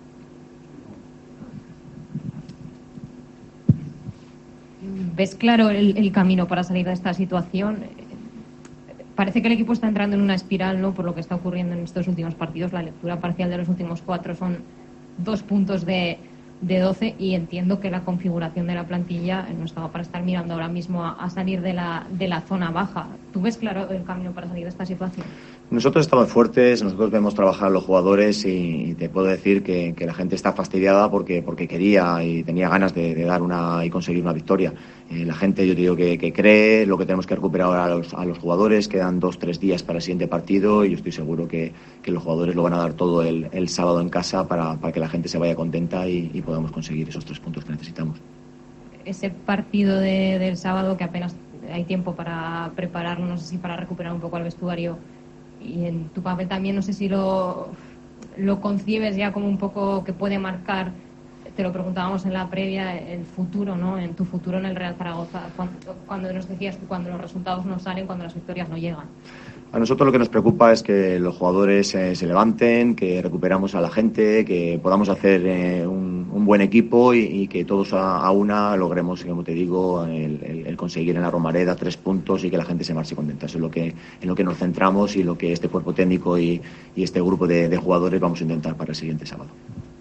¿Ves claro el, el camino para salir de esta situación? Parece que el equipo está entrando en una espiral, ¿no? Por lo que está ocurriendo en estos últimos partidos. La lectura parcial de los últimos cuatro son dos puntos de, de doce y entiendo que la configuración de la plantilla no estaba para estar mirando ahora mismo a, a salir de la, de la zona baja. ¿Tú ves claro el camino para salir de esta situación? Nosotros estamos fuertes, nosotros vemos trabajar a los jugadores y te puedo decir que, que la gente está fastidiada porque, porque quería y tenía ganas de, de dar una y conseguir una victoria. Eh, la gente, yo te digo que, que cree lo que tenemos que recuperar ahora a los, a los jugadores, quedan dos, tres días para el siguiente partido y yo estoy seguro que, que los jugadores lo van a dar todo el, el sábado en casa para, para que la gente se vaya contenta y, y podamos conseguir esos tres puntos que necesitamos. Ese partido de, del sábado que apenas hay tiempo para prepararlo, no sé si para recuperar un poco al vestuario y en tu papel también, no sé si lo, lo concibes ya como un poco que puede marcar, te lo preguntábamos en la previa, el futuro, ¿no? En tu futuro en el Real Zaragoza, cuando, cuando nos decías tú, cuando los resultados no salen, cuando las victorias no llegan. A nosotros lo que nos preocupa es que los jugadores eh, se levanten, que recuperamos a la gente, que podamos hacer eh, un, un buen equipo y, y que todos a, a una logremos, como te digo, el, el, el conseguir en la Romareda tres puntos y que la gente se marche contenta. Eso es lo que, en lo que nos centramos y lo que este cuerpo técnico y, y este grupo de, de jugadores vamos a intentar para el siguiente sábado.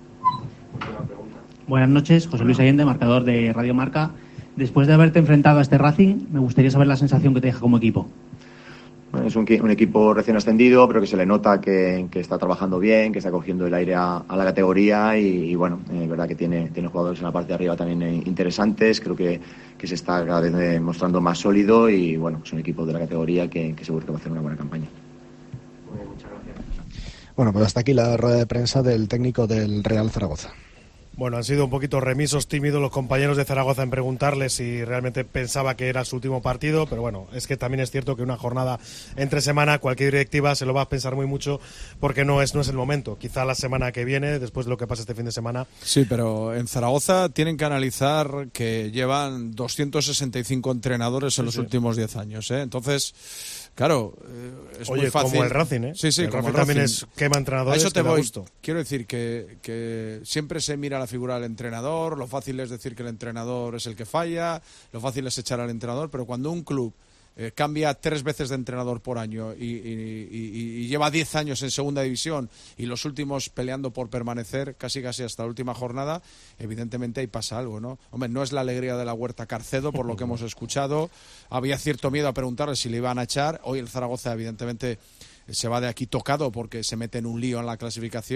Buenas noches, José Luis Allende, marcador de Radio Marca. Después de haberte enfrentado a este Racing, me gustaría saber la sensación que te deja como equipo. Bueno, es un, un equipo recién ascendido, pero que se le nota que, que está trabajando bien, que está cogiendo el aire a, a la categoría y, y bueno, es eh, verdad que tiene, tiene jugadores en la parte de arriba también eh, interesantes. Creo que, que se está cada vez eh, mostrando más sólido y bueno, es un equipo de la categoría que, que seguro que va a hacer una buena campaña. Bueno, muchas gracias. Bueno, pues hasta aquí la rueda de prensa del técnico del Real Zaragoza. Bueno, han sido un poquito remisos, tímidos los compañeros de Zaragoza en preguntarle si realmente pensaba que era su último partido, pero bueno, es que también es cierto que una jornada entre semana, cualquier directiva se lo va a pensar muy mucho porque no es, no es el momento. Quizá la semana que viene, después de lo que pasa este fin de semana. Sí, pero en Zaragoza tienen que analizar que llevan doscientos sesenta y cinco entrenadores en sí, los sí. últimos diez años, ¿eh? Entonces... Claro, eh, es Oye, muy fácil. Como el Racing, ¿eh? Sí, sí, el como Racing el también Racing. es quema entrenadores. A eso te que voy. Gusto. Quiero decir que, que siempre se mira la figura del entrenador, lo fácil es decir que el entrenador es el que falla, lo fácil es echar al entrenador, pero cuando un club eh, cambia tres veces de entrenador por año y, y, y, y lleva diez años en segunda división y los últimos peleando por permanecer casi casi hasta la última jornada, evidentemente ahí pasa algo, ¿no? Hombre, no es la alegría de la Huerta Carcedo, por lo que hemos escuchado. Había cierto miedo a preguntarle si le iban a echar. Hoy el Zaragoza, evidentemente, se va de aquí tocado porque se mete en un lío en la clasificación.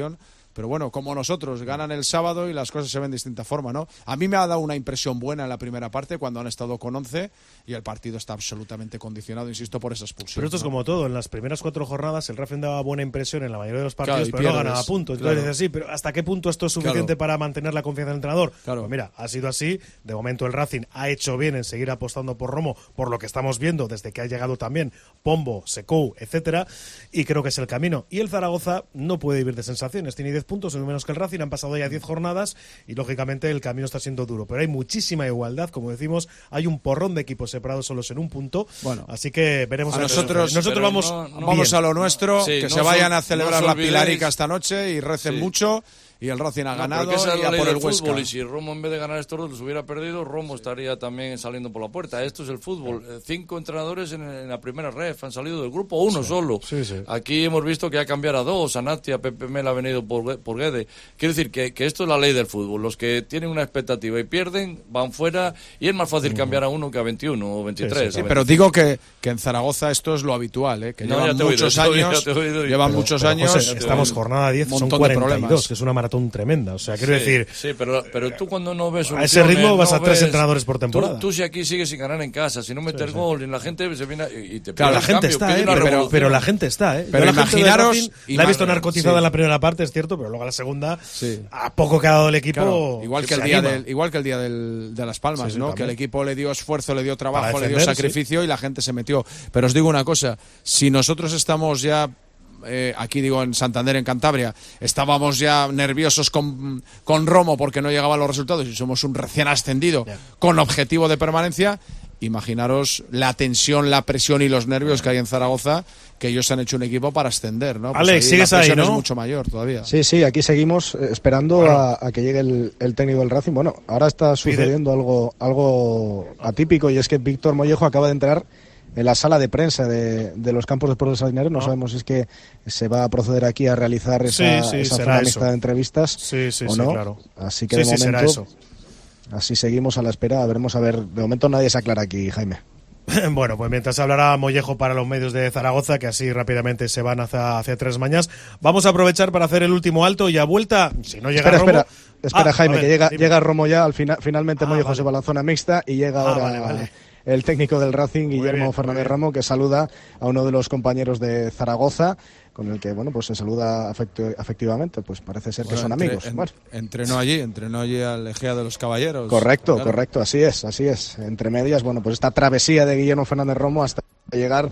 pero bueno, como nosotros, ganan el sábado y las cosas se ven de distinta forma, ¿no? A mí me ha dado una impresión buena en la primera parte cuando han estado con once y el partido está absolutamente condicionado, insisto, por esa expulsión. Pero esto es ¿no? como todo, en las primeras cuatro jornadas el Racing daba buena impresión en la mayoría de los partidos, Claro, pero pierdes, no ganaba puntos. Entonces claro. dices, sí, pero ¿hasta qué punto esto es suficiente Claro. para mantener la confianza del entrenador? Claro. Pues mira, ha sido así. De momento el Racing ha hecho bien en seguir apostando por Romo, por lo que estamos viendo desde que ha llegado también Pombo, Secou, etcétera, y creo que es el camino. Y el Zaragoza no puede vivir de sensaciones, tiene diez puntos, uno menos que el Racing, han pasado ya diez jornadas y lógicamente el camino está siendo duro, pero hay muchísima igualdad, como decimos, hay un porrón de equipos separados solos en un punto, bueno, así que veremos. A a nosotros, nosotros vamos, no, no, vamos a lo nuestro, sí, que no se vayan os, a celebrar no la olvidéis, Pilarica esta noche y recen sí. mucho. Y el Racing ha no, ganado pero que esa es y la a ley por el del Huesca. fútbol, y si Romo en vez de ganar estos dos los hubiera perdido, Romo estaría también saliendo por la puerta. Esto es el fútbol. Cinco entrenadores en, en la primera ref han salido del grupo, uno sí, solo. Sí, sí. Aquí hemos visto que ha cambiado a dos, a Natia, Pepe Mel ha venido por, por Guede. Quiero decir que, que esto es la ley del fútbol. Los que tienen una expectativa y pierden, van fuera, y es más fácil cambiar a uno que a veintiuno o veintitrés. Sí, sí, sí, pero digo que, que en Zaragoza esto es lo habitual, ¿eh? que No, llevan ya te he muchos oído, años, ya te he oído, llevan Pero- muchos pero, años. José, estamos jornada diez, son montón de cuarenta y dos, problemas. que es una maratón tremenda. O sea, quiero Sí, decir, sí, pero, pero tú cuando no ves a ese soluciones, ritmo vas no a tres ves- entrenadores por temporada. Tú, tú si aquí sigues sin ganar en casa, si no metes Sí, sí. gol, y la gente se viene y te claro, pide la el gente cambio, está, pide ¿eh? una pero, revolución. pero la gente está, ¿eh? Pero Yo la gente del imaginaros- Racing y la he visto más- narcotizada sí. en la primera parte, es cierto, pero luego en la segunda, Sí. a poco que ha dado el equipo, Claro, igual, que el se día anima. del, igual que el día del, de Las Palmas, Sí, sí, ¿no? también. Que el equipo le dio esfuerzo, le dio trabajo, Para le dio defender, sacrificio y la gente se metió. Pero os digo una cosa, si nosotros estamos ya, eh, aquí digo en Santander, en Cantabria, estábamos ya nerviosos con, con Romo porque no llegaban los resultados y somos un recién ascendido Ya. con objetivo de permanencia, imaginaros la tensión, la presión y los nervios que hay en Zaragoza, que ellos han hecho un equipo para ascender, ¿no? Pues Alex, ahí sigues la ahí, presión ¿no? es mucho mayor todavía. Sí, sí, aquí seguimos eh, esperando Bueno. a, a que llegue el, el técnico del Racing. Bueno, ahora está sucediendo algo, algo atípico y es que Víctor Mollejo acaba de entrar en la sala de prensa de, de los campos de Puerto de Salinares. No Ah. sabemos si es que se va a proceder aquí a realizar esa, Sí, sí, esa será zona eso. mixta de entrevistas Sí, sí, o sí, no. claro. Así que Sí, de sí, será momento, eso. así seguimos a la espera. Veremos a ver. De momento nadie se aclara aquí, Jaime. Bueno, pues mientras hablará Mollejo para los medios de Zaragoza, que así rápidamente se van hacia, hacia Tres Mañas, vamos a aprovechar para hacer el último alto y a vuelta, si no llega Espera, Romo... espera, espera, Ah, Jaime, a ver, que llega, dime. llega Romo ya. Al final, finalmente Ah, Mollejo vale. se va a la zona mixta y llega Ah, ahora vale, vale. el técnico del Racing, Muy Guillermo bien, muy Fernández bien. Ramo, que saluda a uno de los compañeros de Zaragoza, con el que bueno pues se saluda afectu- afectivamente. Pues parece ser que Bueno, son entre- amigos. en- Bueno, entrenó allí, entrenó allí al Ejea de los Caballeros. correcto, Claro. correcto, así es, así es. Entre medias, bueno, pues esta travesía de Guillermo Fernández Romo hasta llegar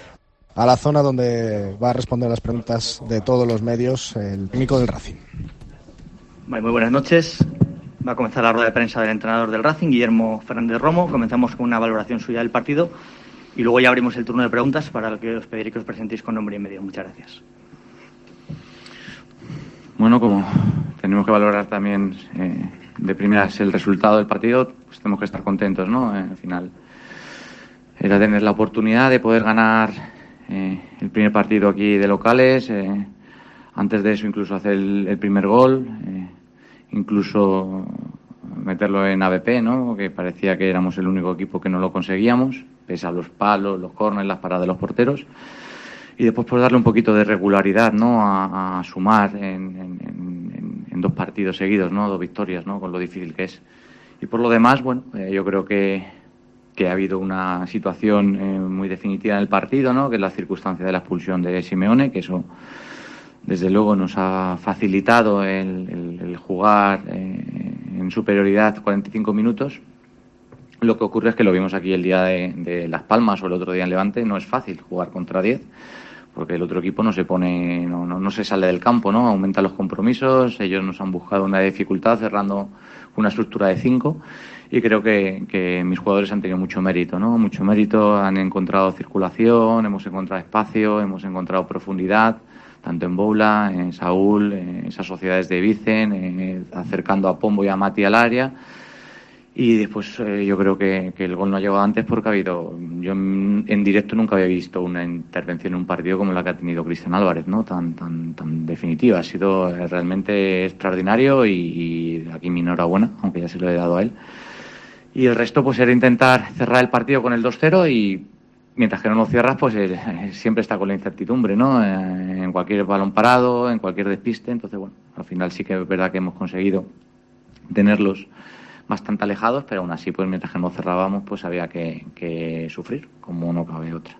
a la zona donde va a responder las preguntas de todos los medios el técnico del Racing. Vale, muy buenas noches. Va a comenzar la rueda de prensa del entrenador del Racing, Guillermo Fernández Romo. Comenzamos con una valoración suya del partido y luego ya abrimos el turno de preguntas para lo que os pediré que os presentéis con nombre y medio. Muchas gracias. Bueno, como tenemos que valorar también eh, de primeras el resultado del partido, pues tenemos que estar contentos, ¿no? Eh, al final era tener la oportunidad de poder ganar eh, el primer partido aquí de locales, eh, antes de eso incluso hacer el, el primer gol, eh, incluso meterlo en A B P, ¿no? Que parecía que éramos el único equipo que no lo conseguíamos, pese a los palos, los córneres, las paradas de los porteros. Y después por darle un poquito de regularidad, ¿no? A, a sumar en, en, en, en dos partidos seguidos, ¿no? Dos victorias, ¿no? Con lo difícil que es. Y por lo demás, bueno, eh, yo creo que, que ha habido una situación eh, muy definitiva en el partido, ¿no? Que es la circunstancia de la expulsión de Simeone, que eso desde luego nos ha facilitado el, el, el jugar eh, en superioridad cuarenta y cinco minutos. Lo que ocurre es que lo vimos aquí el día de, de Las Palmas o el otro día en Levante, no es fácil jugar contra diez, porque el otro equipo no se pone, no, no, no se sale del campo, ¿no? Aumenta los compromisos, ellos nos han buscado una dificultad cerrando una estructura de cinco y creo que, que mis jugadores han tenido mucho mérito, ¿no? Mucho mérito, han encontrado circulación, hemos encontrado espacio, hemos encontrado profundidad, tanto en Boula, en Saúl, en esas sociedades de Vicen, eh, acercando a Pombo y a Mati al área. Y después eh, yo creo que, que el gol no ha llegado antes porque ha habido, yo en, en directo nunca había visto una intervención en un partido como la que ha tenido Cristian Álvarez, ¿no? Tan, tan, tan definitiva. Ha sido eh, realmente extraordinario y, y aquí mi enhorabuena, aunque ya se lo he dado a él. Y el resto pues era intentar cerrar el partido con el dos cero y, mientras que no lo cierras, pues eh, siempre está con la incertidumbre, ¿no? Eh, en cualquier balón parado, en cualquier despiste. Entonces, bueno, al final sí que es verdad que hemos conseguido tenerlos bastante alejados, pero aún así, pues mientras que no cerrábamos, pues había que, que sufrir, como no cabe otra.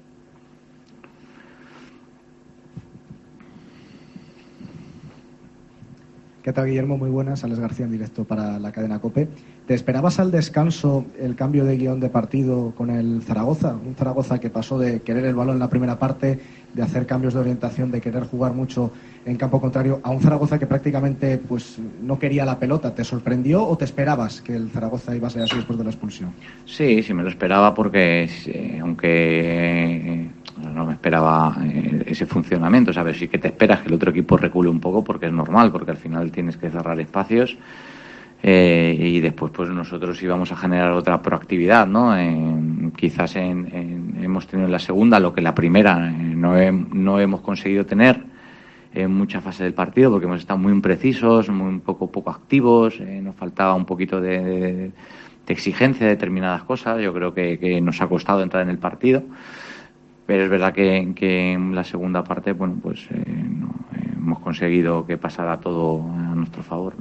¿Qué tal, Guillermo? Muy buenas. Alex García en directo para la cadena COPE. ¿Te esperabas al descanso el cambio de guión de partido con el Zaragoza? Un Zaragoza que pasó de querer el balón en la primera parte, de hacer cambios de orientación, de querer jugar mucho en campo contrario, a un Zaragoza que prácticamente pues no quería la pelota. ¿Te sorprendió o te esperabas que el Zaragoza iba a ser así después de la expulsión? Sí, sí me lo esperaba porque eh, aunque eh, no me esperaba eh, ese funcionamiento, ¿sabes? Sí que te esperas que el otro equipo recule un poco porque es normal, porque al final tienes que cerrar espacios. Eh, y después pues nosotros íbamos a generar otra proactividad, ¿no? Eh, quizás en, en, hemos tenido en la segunda lo que la primera eh, no, he, no hemos conseguido tener en muchas fases del partido porque hemos estado muy imprecisos, muy un poco poco activos, eh, nos faltaba un poquito de, de, de exigencia de determinadas cosas. Yo creo que, que nos ha costado entrar en el partido, pero es verdad que, que en la segunda parte, bueno, pues eh, no, eh, hemos conseguido que pasara todo a nuestro favor.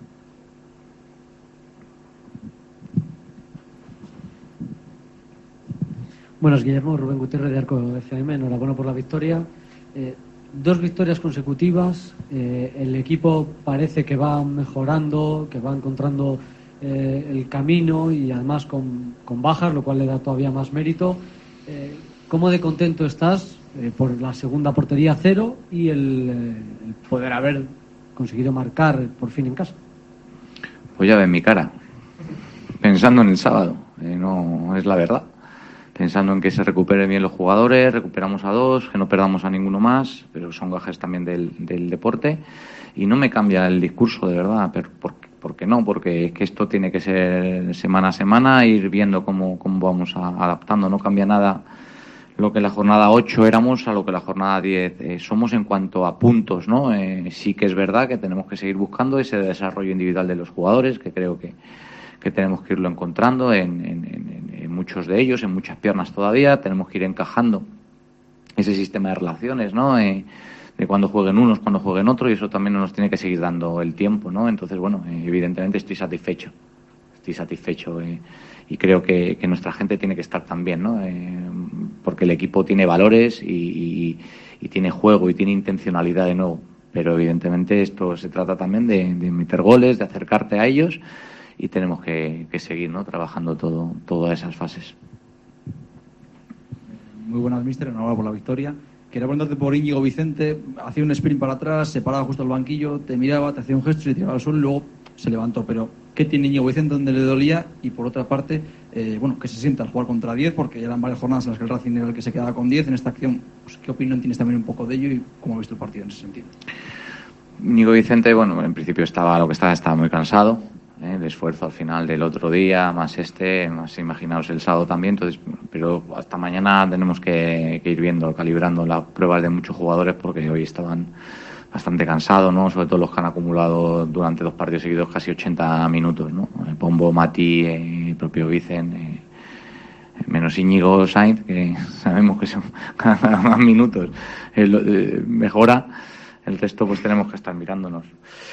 Buenas, Guillermo. Rubén Gutiérrez de Arco F M. Enhorabuena por la victoria. Eh, dos victorias consecutivas. Eh, el equipo parece que va mejorando, que va encontrando eh, el camino y además con, con bajas, lo cual le da todavía más mérito. Eh, ¿Cómo de contento estás eh, por la segunda portería cero y el, eh, el poder haber conseguido marcar por fin en casa? Pues ya ven mi cara, pensando en el sábado. Eh, no es la verdad. Pensando en que se recuperen bien los jugadores, recuperamos a dos, que no perdamos a ninguno más, pero son gajes también del, del deporte. Y no me cambia el discurso, de verdad. Pero ¿por, por qué no? Porque es que esto tiene que ser semana a semana, ir viendo cómo, cómo vamos a, adaptando. No cambia nada lo que en la jornada ocho éramos a lo que en la jornada diez eh, somos en cuanto a puntos, ¿no? Eh, sí que es verdad que tenemos que seguir buscando ese desarrollo individual de los jugadores, que creo que, que tenemos que irlo encontrando en, en, en muchos de ellos, en muchas piernas todavía. Tenemos que ir encajando ese sistema de relaciones, ¿no? Eh, de cuando jueguen unos, cuando jueguen otros, y eso también nos tiene que seguir dando el tiempo, ¿no? Entonces, bueno, eh, evidentemente estoy satisfecho, estoy satisfecho eh, y creo que, que nuestra gente tiene que estar también, ¿no? Eh, porque el equipo tiene valores y, y, y tiene juego y tiene intencionalidad de nuevo, pero evidentemente esto se trata también de, de meter goles, de acercarte a ellos. Y tenemos que, que seguir, ¿no? Trabajando todo, todas esas fases. Muy buenas, míster. Enhorabuena por la victoria. Quería preguntarte por Íñigo Vicente. Hacía un sprint para atrás, se paraba justo al banquillo, te miraba, te hacía un gesto y se tiraba al suelo y luego se levantó. Pero, ¿qué tiene Íñigo Vicente donde le dolía? Y por otra parte, eh, bueno, ¿qué se siente al jugar contra diez? Porque ya eran varias jornadas en las que el Racing era el que se quedaba con diez en esta acción. Pues, ¿qué opinión tienes también un poco de ello y cómo ha visto el partido en ese sentido? Íñigo Vicente, bueno, en principio estaba lo que estaba, estaba muy cansado. ¿eh? El esfuerzo al final del otro día, más este, más imaginaos el sábado también. Entonces, pero hasta mañana tenemos que, que ir viendo, calibrando las pruebas de muchos jugadores porque hoy estaban bastante cansados, ¿no? Sobre todo los que han acumulado durante dos partidos seguidos casi ochenta minutos, ¿no? El Pombo, Mati, eh, el propio Vicen, eh, menos Íñigo Sainz, que sabemos que son cada más minutos eh, eh, mejora. El resto pues tenemos que estar mirándonos.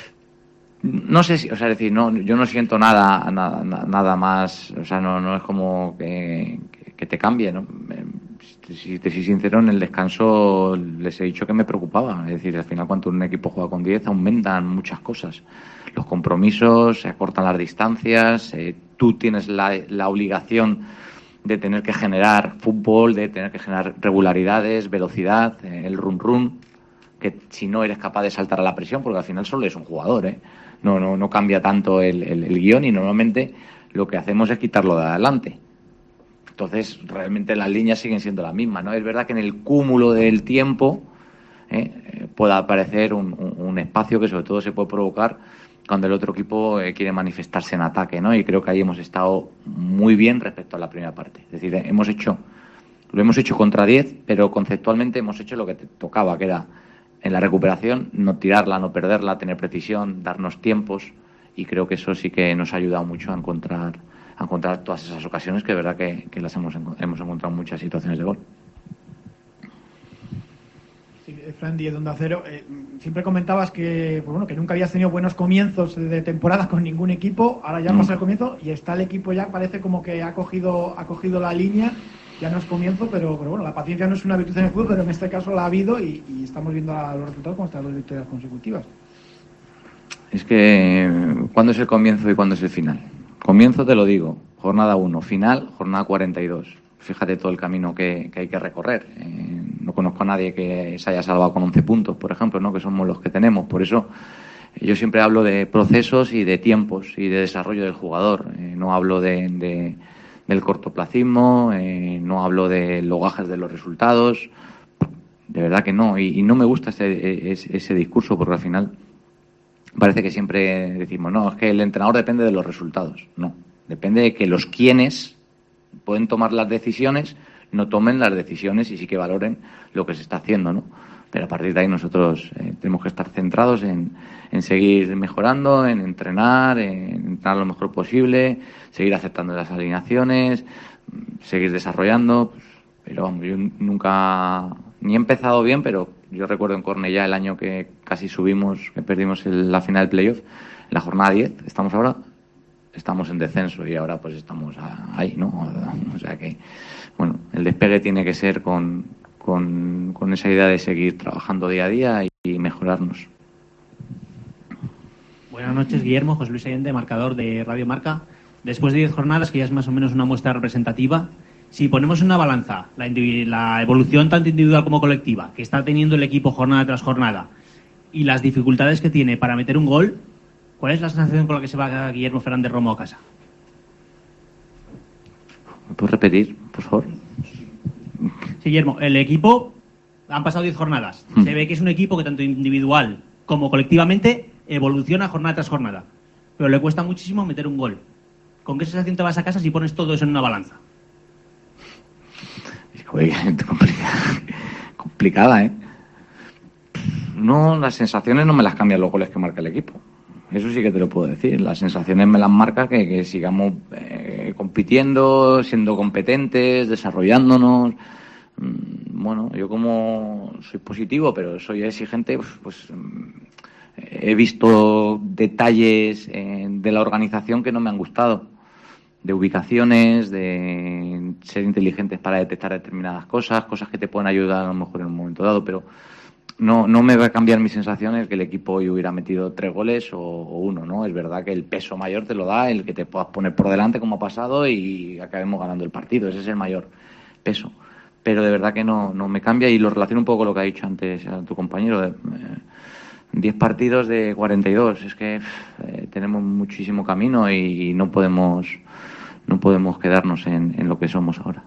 No sé si, o sea, es decir, no, yo no siento nada, nada, nada más, o sea, no, no es como que, que, que te cambie, ¿no? Si te soy sincero, en el descanso les he dicho que me preocupaba. Es decir, al final cuando un equipo juega con diez aumentan muchas cosas. Los compromisos, se acortan las distancias, eh, tú tienes la, la obligación de tener que generar fútbol, de tener que generar regularidades, velocidad, eh, el run run, que si no eres capaz de saltar a la presión, porque al final solo es un jugador, ¿eh? No, no, no cambia tanto el, el, el guión y normalmente lo que hacemos es quitarlo de adelante. Entonces, realmente las líneas siguen siendo las mismas, ¿no? Es verdad que en el cúmulo del tiempo ¿eh? pueda aparecer un, un, un espacio que sobre todo se puede provocar cuando el otro equipo eh, quiere manifestarse en ataque, ¿no? Y creo que ahí hemos estado muy bien respecto a la primera parte. Es decir, hemos hecho, lo hemos hecho contra diez, pero conceptualmente hemos hecho lo que te tocaba, que era en la recuperación no tirarla, no perderla, tener precisión, darnos tiempos, y creo que eso sí que nos ha ayudado mucho a encontrar a encontrar todas esas ocasiones que es verdad que, que las hemos, hemos encontrado en muchas situaciones de gol. Fran Díez de Onda Cero. Eh, siempre comentabas que, pues bueno, que nunca habías tenido buenos comienzos de temporada con ningún equipo. Ahora ya pasa el comienzo y está el equipo ya, parece como que ha cogido, ha cogido la línea. Ya no es comienzo, pero, pero bueno, la paciencia no es una virtud en el fútbol, pero en este caso la ha habido y, y estamos viendo a los resultados como están las victorias consecutivas. Es que, ¿cuándo es el comienzo y cuándo es el final? Comienzo te lo digo, jornada uno, final, jornada cuarenta y dos. Fíjate todo el camino que, que hay que recorrer. Eh, no conozco a nadie que se haya salvado con once puntos, por ejemplo, ¿no? Que somos los que tenemos. Por eso yo siempre hablo de procesos y de tiempos y de desarrollo del jugador. Eh, no hablo de... de del cortoplacismo, eh, no hablo de los gajes de los resultados, de verdad que no, y, y no me gusta ese, ese, ese discurso porque al final parece que siempre decimos, no, es que el entrenador depende de los resultados, no, depende de que los quienes pueden tomar las decisiones no tomen las decisiones y sí que valoren lo que se está haciendo, ¿no? Pero a partir de ahí nosotros eh, tenemos que estar centrados en, en seguir mejorando, en entrenar, en entrenar lo mejor posible, seguir aceptando las alineaciones, seguir desarrollando. Pero vamos, yo nunca ni he empezado bien, pero yo recuerdo en Cornellá el año que casi subimos, que perdimos el, la final del playoff, en la jornada diez, estamos ahora, estamos en descenso y ahora pues estamos ahí, ¿no? O sea que, bueno, el despegue tiene que ser con... Con, con esa idea de seguir trabajando día a día y, y mejorarnos. Buenas noches, Guillermo. José Luis Allende, marcador de Radio Marca. Después de diez jornadas, que ya es más o menos una muestra representativa, si ponemos en una balanza la, la evolución tanto individual como colectiva que está teniendo el equipo jornada tras jornada y las dificultades que tiene para meter un gol, ¿cuál es la sensación con la que se va Guillermo Fernández Romo a casa? ¿Me puedes repetir, por favor? Sí, Guillermo, el equipo, han pasado diez jornadas. Mm. Se ve que es un equipo que tanto individual como colectivamente evoluciona jornada tras jornada. Pero le cuesta muchísimo meter un gol. ¿Con qué sensación te vas a casa si pones todo eso en una balanza? Es complicada, complicada, ¿eh? No, las sensaciones no me las cambian los goles que marca el equipo. Eso sí que te lo puedo decir. Las sensaciones me las marca que, que sigamos eh, compitiendo, siendo competentes, desarrollándonos. Bueno, yo como soy positivo, pero soy exigente, pues, pues he visto detalles eh, de la organización que no me han gustado. De ubicaciones, de ser inteligentes para detectar determinadas cosas, cosas que te pueden ayudar a lo mejor en un momento dado, pero no no me va a cambiar mis sensaciones que el equipo hoy hubiera metido tres goles o, o uno, ¿no? Es verdad que el peso mayor te lo da el que te puedas poner por delante como ha pasado y acabemos ganando el partido, ese es el mayor peso. Pero de verdad que no no me cambia y lo relaciono un poco con lo que ha dicho antes a tu compañero, de, eh, diez partidos de cuarenta y dos, es que eh, tenemos muchísimo camino y, y no podemos no podemos quedarnos en, en lo que somos ahora.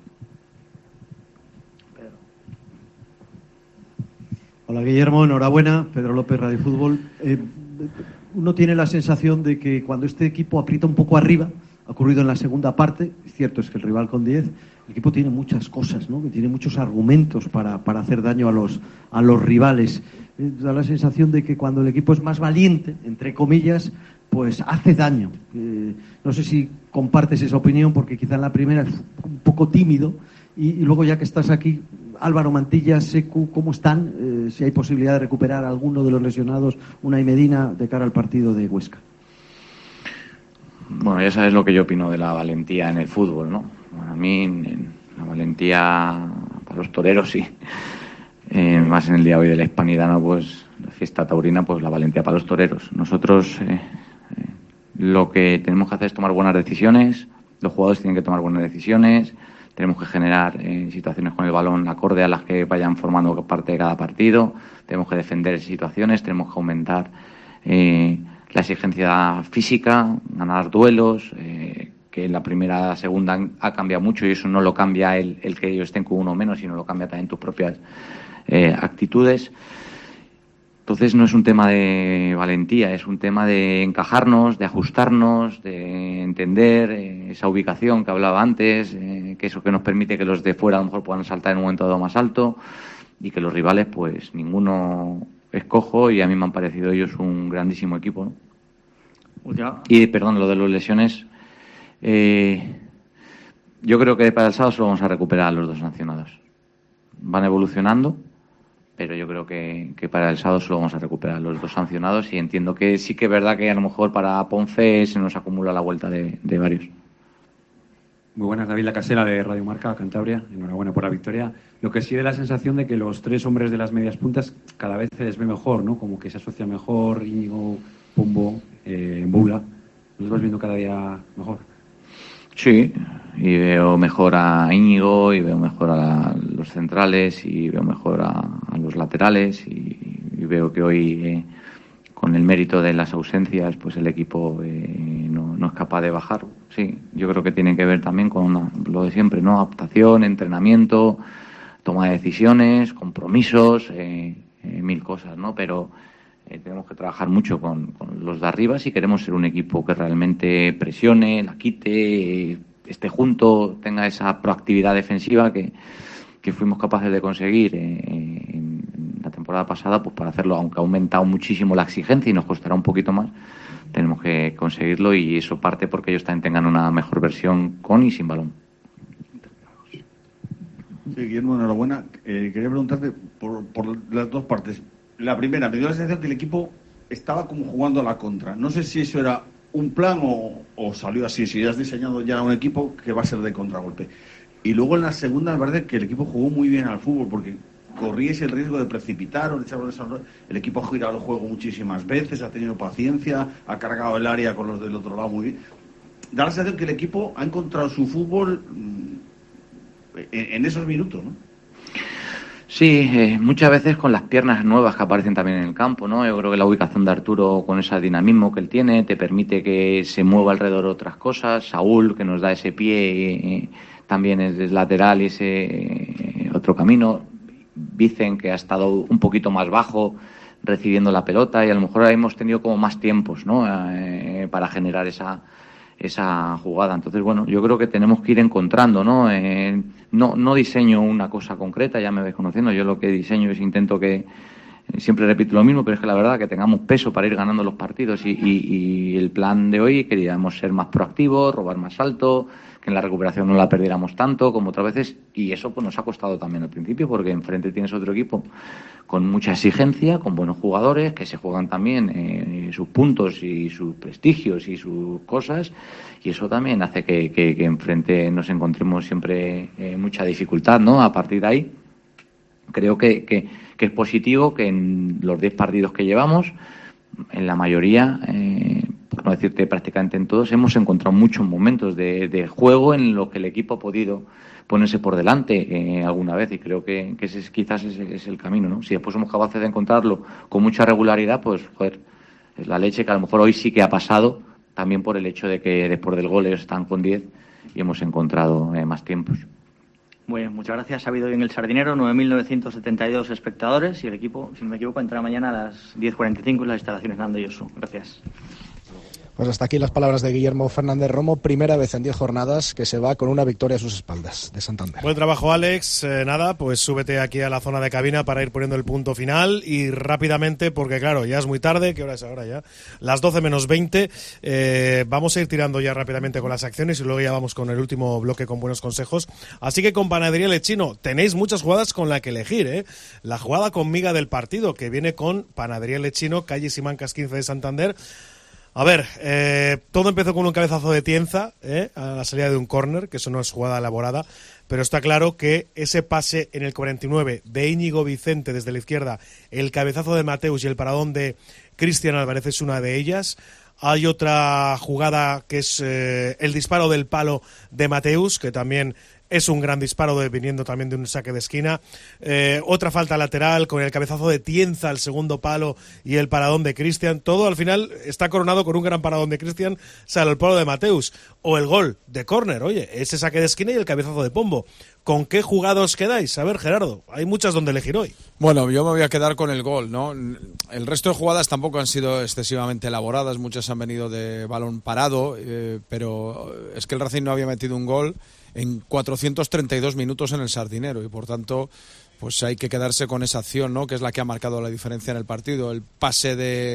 Hola Guillermo, enhorabuena. Pedro López, Radio Fútbol. Eh, uno tiene la sensación de que cuando este equipo aprieta un poco arriba, ha ocurrido en la segunda parte, es cierto es que el rival con diez, el equipo tiene muchas cosas, ¿no? Que tiene muchos argumentos para, para hacer daño a los, a los rivales. Eh, da la sensación de que cuando el equipo es más valiente, entre comillas, pues hace daño. Eh, no sé si compartes esa opinión, porque quizá en la primera es un poco tímido y, y luego ya que estás aquí, Álvaro, Mantilla, Secu, ¿cómo están? Eh, si hay posibilidad de recuperar a alguno de los lesionados, Unai Medina, de cara al partido de Huesca. Bueno, ya sabes lo que yo opino de la valentía en el fútbol, ¿no? Bueno, a mí la valentía para los toreros sí. Eh, más en el día hoy de la hispanidad, ¿no? Pues la fiesta taurina, pues la valentía para los toreros. Nosotros eh, eh, lo que tenemos que hacer es tomar buenas decisiones, los jugadores tienen que tomar buenas decisiones. Tenemos que generar eh, situaciones con el balón acorde a las que vayan formando parte de cada partido. Tenemos que defender situaciones, tenemos que aumentar eh, la exigencia física, ganar duelos, eh, que en la primera, la segunda ha cambiado mucho y eso no lo cambia el, el que ellos estén con uno menos, sino lo cambia también tus propias eh, actitudes. Entonces no es un tema de valentía, es un tema de encajarnos, de ajustarnos, de entender eh, esa ubicación que hablaba antes, eh, que eso que nos permite que los de fuera a lo mejor puedan saltar en un momento dado más alto y que los rivales pues ninguno es cojo y a mí me han parecido ellos un grandísimo equipo, ¿no? Ya. Y perdón, lo de las lesiones, eh, yo creo que para el sábado solo vamos a recuperar a los dos sancionados. Van evolucionando. pero yo creo que, que para el sábado solo vamos a recuperar los dos sancionados y entiendo que sí que es verdad que a lo mejor para Ponce se nos acumula la vuelta de, de varios. Muy buenas, David La Casera de Radio Marca, Cantabria. Enhorabuena por la victoria. Lo que sí da la sensación de que los tres hombres de las medias puntas cada vez se les ve mejor, ¿no? Como que se asocia mejor Íñigo, Pombo, eh, Mbula. ¿Los vas viendo cada día mejor? Sí, y veo mejor a Íñigo, y veo mejor a los centrales, y veo mejor a, a los laterales, y, y veo que hoy, eh, con el mérito de las ausencias, pues el equipo eh, no, no es capaz de bajar. Sí, yo creo que tiene que ver también con una, lo de siempre, ¿no? Adaptación, entrenamiento, toma de decisiones, compromisos, eh, eh, mil cosas, ¿no? Pero eh, tenemos que trabajar mucho con, con los de arriba si queremos ser un equipo que realmente presione, la quite, eh, esté junto, tenga esa proactividad defensiva que, que fuimos capaces de conseguir eh, en, en la temporada pasada, pues para hacerlo, aunque ha aumentado muchísimo la exigencia y nos costará un poquito más, tenemos que conseguirlo, y eso parte porque ellos también tengan una mejor versión con y sin balón. Sí, Guillermo, enhorabuena. Eh, quería preguntarte por, por las dos partes. La primera, me dio la sensación que el equipo estaba como jugando a la contra. No sé si eso era un plan o, o salió así, si has diseñado ya un equipo que va a ser de contragolpe. Y luego en la segunda, me parece que el equipo jugó muy bien al fútbol, porque corríais el riesgo de precipitar o de echar el equipo ha girado el juego muchísimas veces, ha tenido paciencia, ha cargado el área con los del otro lado muy bien. Da la sensación que el equipo ha encontrado su fútbol en, en esos minutos, ¿no? Sí, eh, muchas veces con las piernas nuevas que aparecen también en el campo, ¿no? Yo creo que la ubicación de Arturo, con ese dinamismo que él tiene, te permite que se mueva alrededor otras cosas. Saúl, que nos da ese pie, eh, también es, es lateral y ese eh, otro camino. Vicen, que ha estado un poquito más bajo recibiendo la pelota, y a lo mejor hemos tenido como más tiempos, ¿no? Eh, para generar esa esa jugada. Entonces, bueno, yo creo que tenemos que ir encontrando, ¿no? Eh, no no diseño una cosa concreta, ya me vais conociendo. Yo lo que diseño es intento que, eh, siempre repito lo mismo, pero es que la verdad que tengamos peso para ir ganando los partidos, y, y, y el plan de hoy queríamos ser más proactivos, robar más alto, que en la recuperación no la perdiéramos tanto como otras veces, y eso pues nos ha costado también al principio, porque enfrente tienes otro equipo con mucha exigencia, con buenos jugadores que se juegan también eh, sus puntos y sus prestigios y sus cosas, y eso también hace que, que, que enfrente nos encontremos siempre eh, mucha dificultad, ¿no? A partir de ahí creo que, que, que es positivo que en los diez partidos que llevamos, en la mayoría, eh, por no decirte prácticamente en todos, hemos encontrado muchos momentos de, de juego en lo que el equipo ha podido ponerse por delante eh, alguna vez, y creo que, que ese es, quizás ese es el camino, ¿no? Si después somos capaces de encontrarlo con mucha regularidad, pues joder, es la leche, que a lo mejor hoy sí que ha pasado, también por el hecho de que después del gol ellos están con diez y hemos encontrado eh, más tiempos. Muy bien, muchas gracias. Ha habido hoy en el Sardinero nueve mil novecientos setenta y dos espectadores, y el equipo, si no me equivoco, entrará mañana a las diez cuarenta y cinco en las instalaciones Nando y Oso. Gracias. Pues hasta aquí las palabras de Guillermo Fernández Romo, primera vez en diez jornadas que se va con una victoria a sus espaldas de Santander. Buen trabajo, Alex. Eh, nada, pues súbete aquí a la zona de cabina para ir poniendo el punto final, y rápidamente, porque claro, ya es muy tarde. ¿Qué hora es ahora ya? Las doce menos veinte. Eh, vamos a ir tirando ya rápidamente con las acciones, y luego ya vamos con el último bloque con buenos consejos. Así que con Panadería Lechino tenéis muchas jugadas con la que elegir, ¿eh? La jugada con miga del partido, que viene con Panadería Lechino, calle Simancas quince de Santander. A ver, eh, todo empezó con un cabezazo de Tienza, ¿eh? A la salida de un córner, que eso no es jugada elaborada, pero está claro que ese pase en el cuarenta y nueve de Íñigo Vicente desde la izquierda, el cabezazo de Mateus y el paradón de Cristian Álvarez es una de ellas. Hay otra jugada que es eh, el disparo del palo de Mateus, que también es un gran disparo de, viniendo también de un saque de esquina. Eh, otra falta lateral con el cabezazo de Tienza al segundo palo y el paradón de Cristian. Todo al final está coronado con un gran paradón de Cristian, sale el palo de Mateus. O el gol de córner, oye, ese saque de esquina y el cabezazo de Pombo. ¿Con qué jugados quedáis? A ver, Gerardo, hay muchas donde elegir hoy. Bueno, yo me voy a quedar con el gol, ¿no? El resto de jugadas tampoco han sido excesivamente elaboradas, muchas han venido de balón parado, eh, pero es que el Racing no había metido un gol en cuatrocientos treinta y dos minutos en el Sardinero, y por tanto pues hay que quedarse con esa acción, ¿no? Que es la que ha marcado la diferencia en el partido. El pase de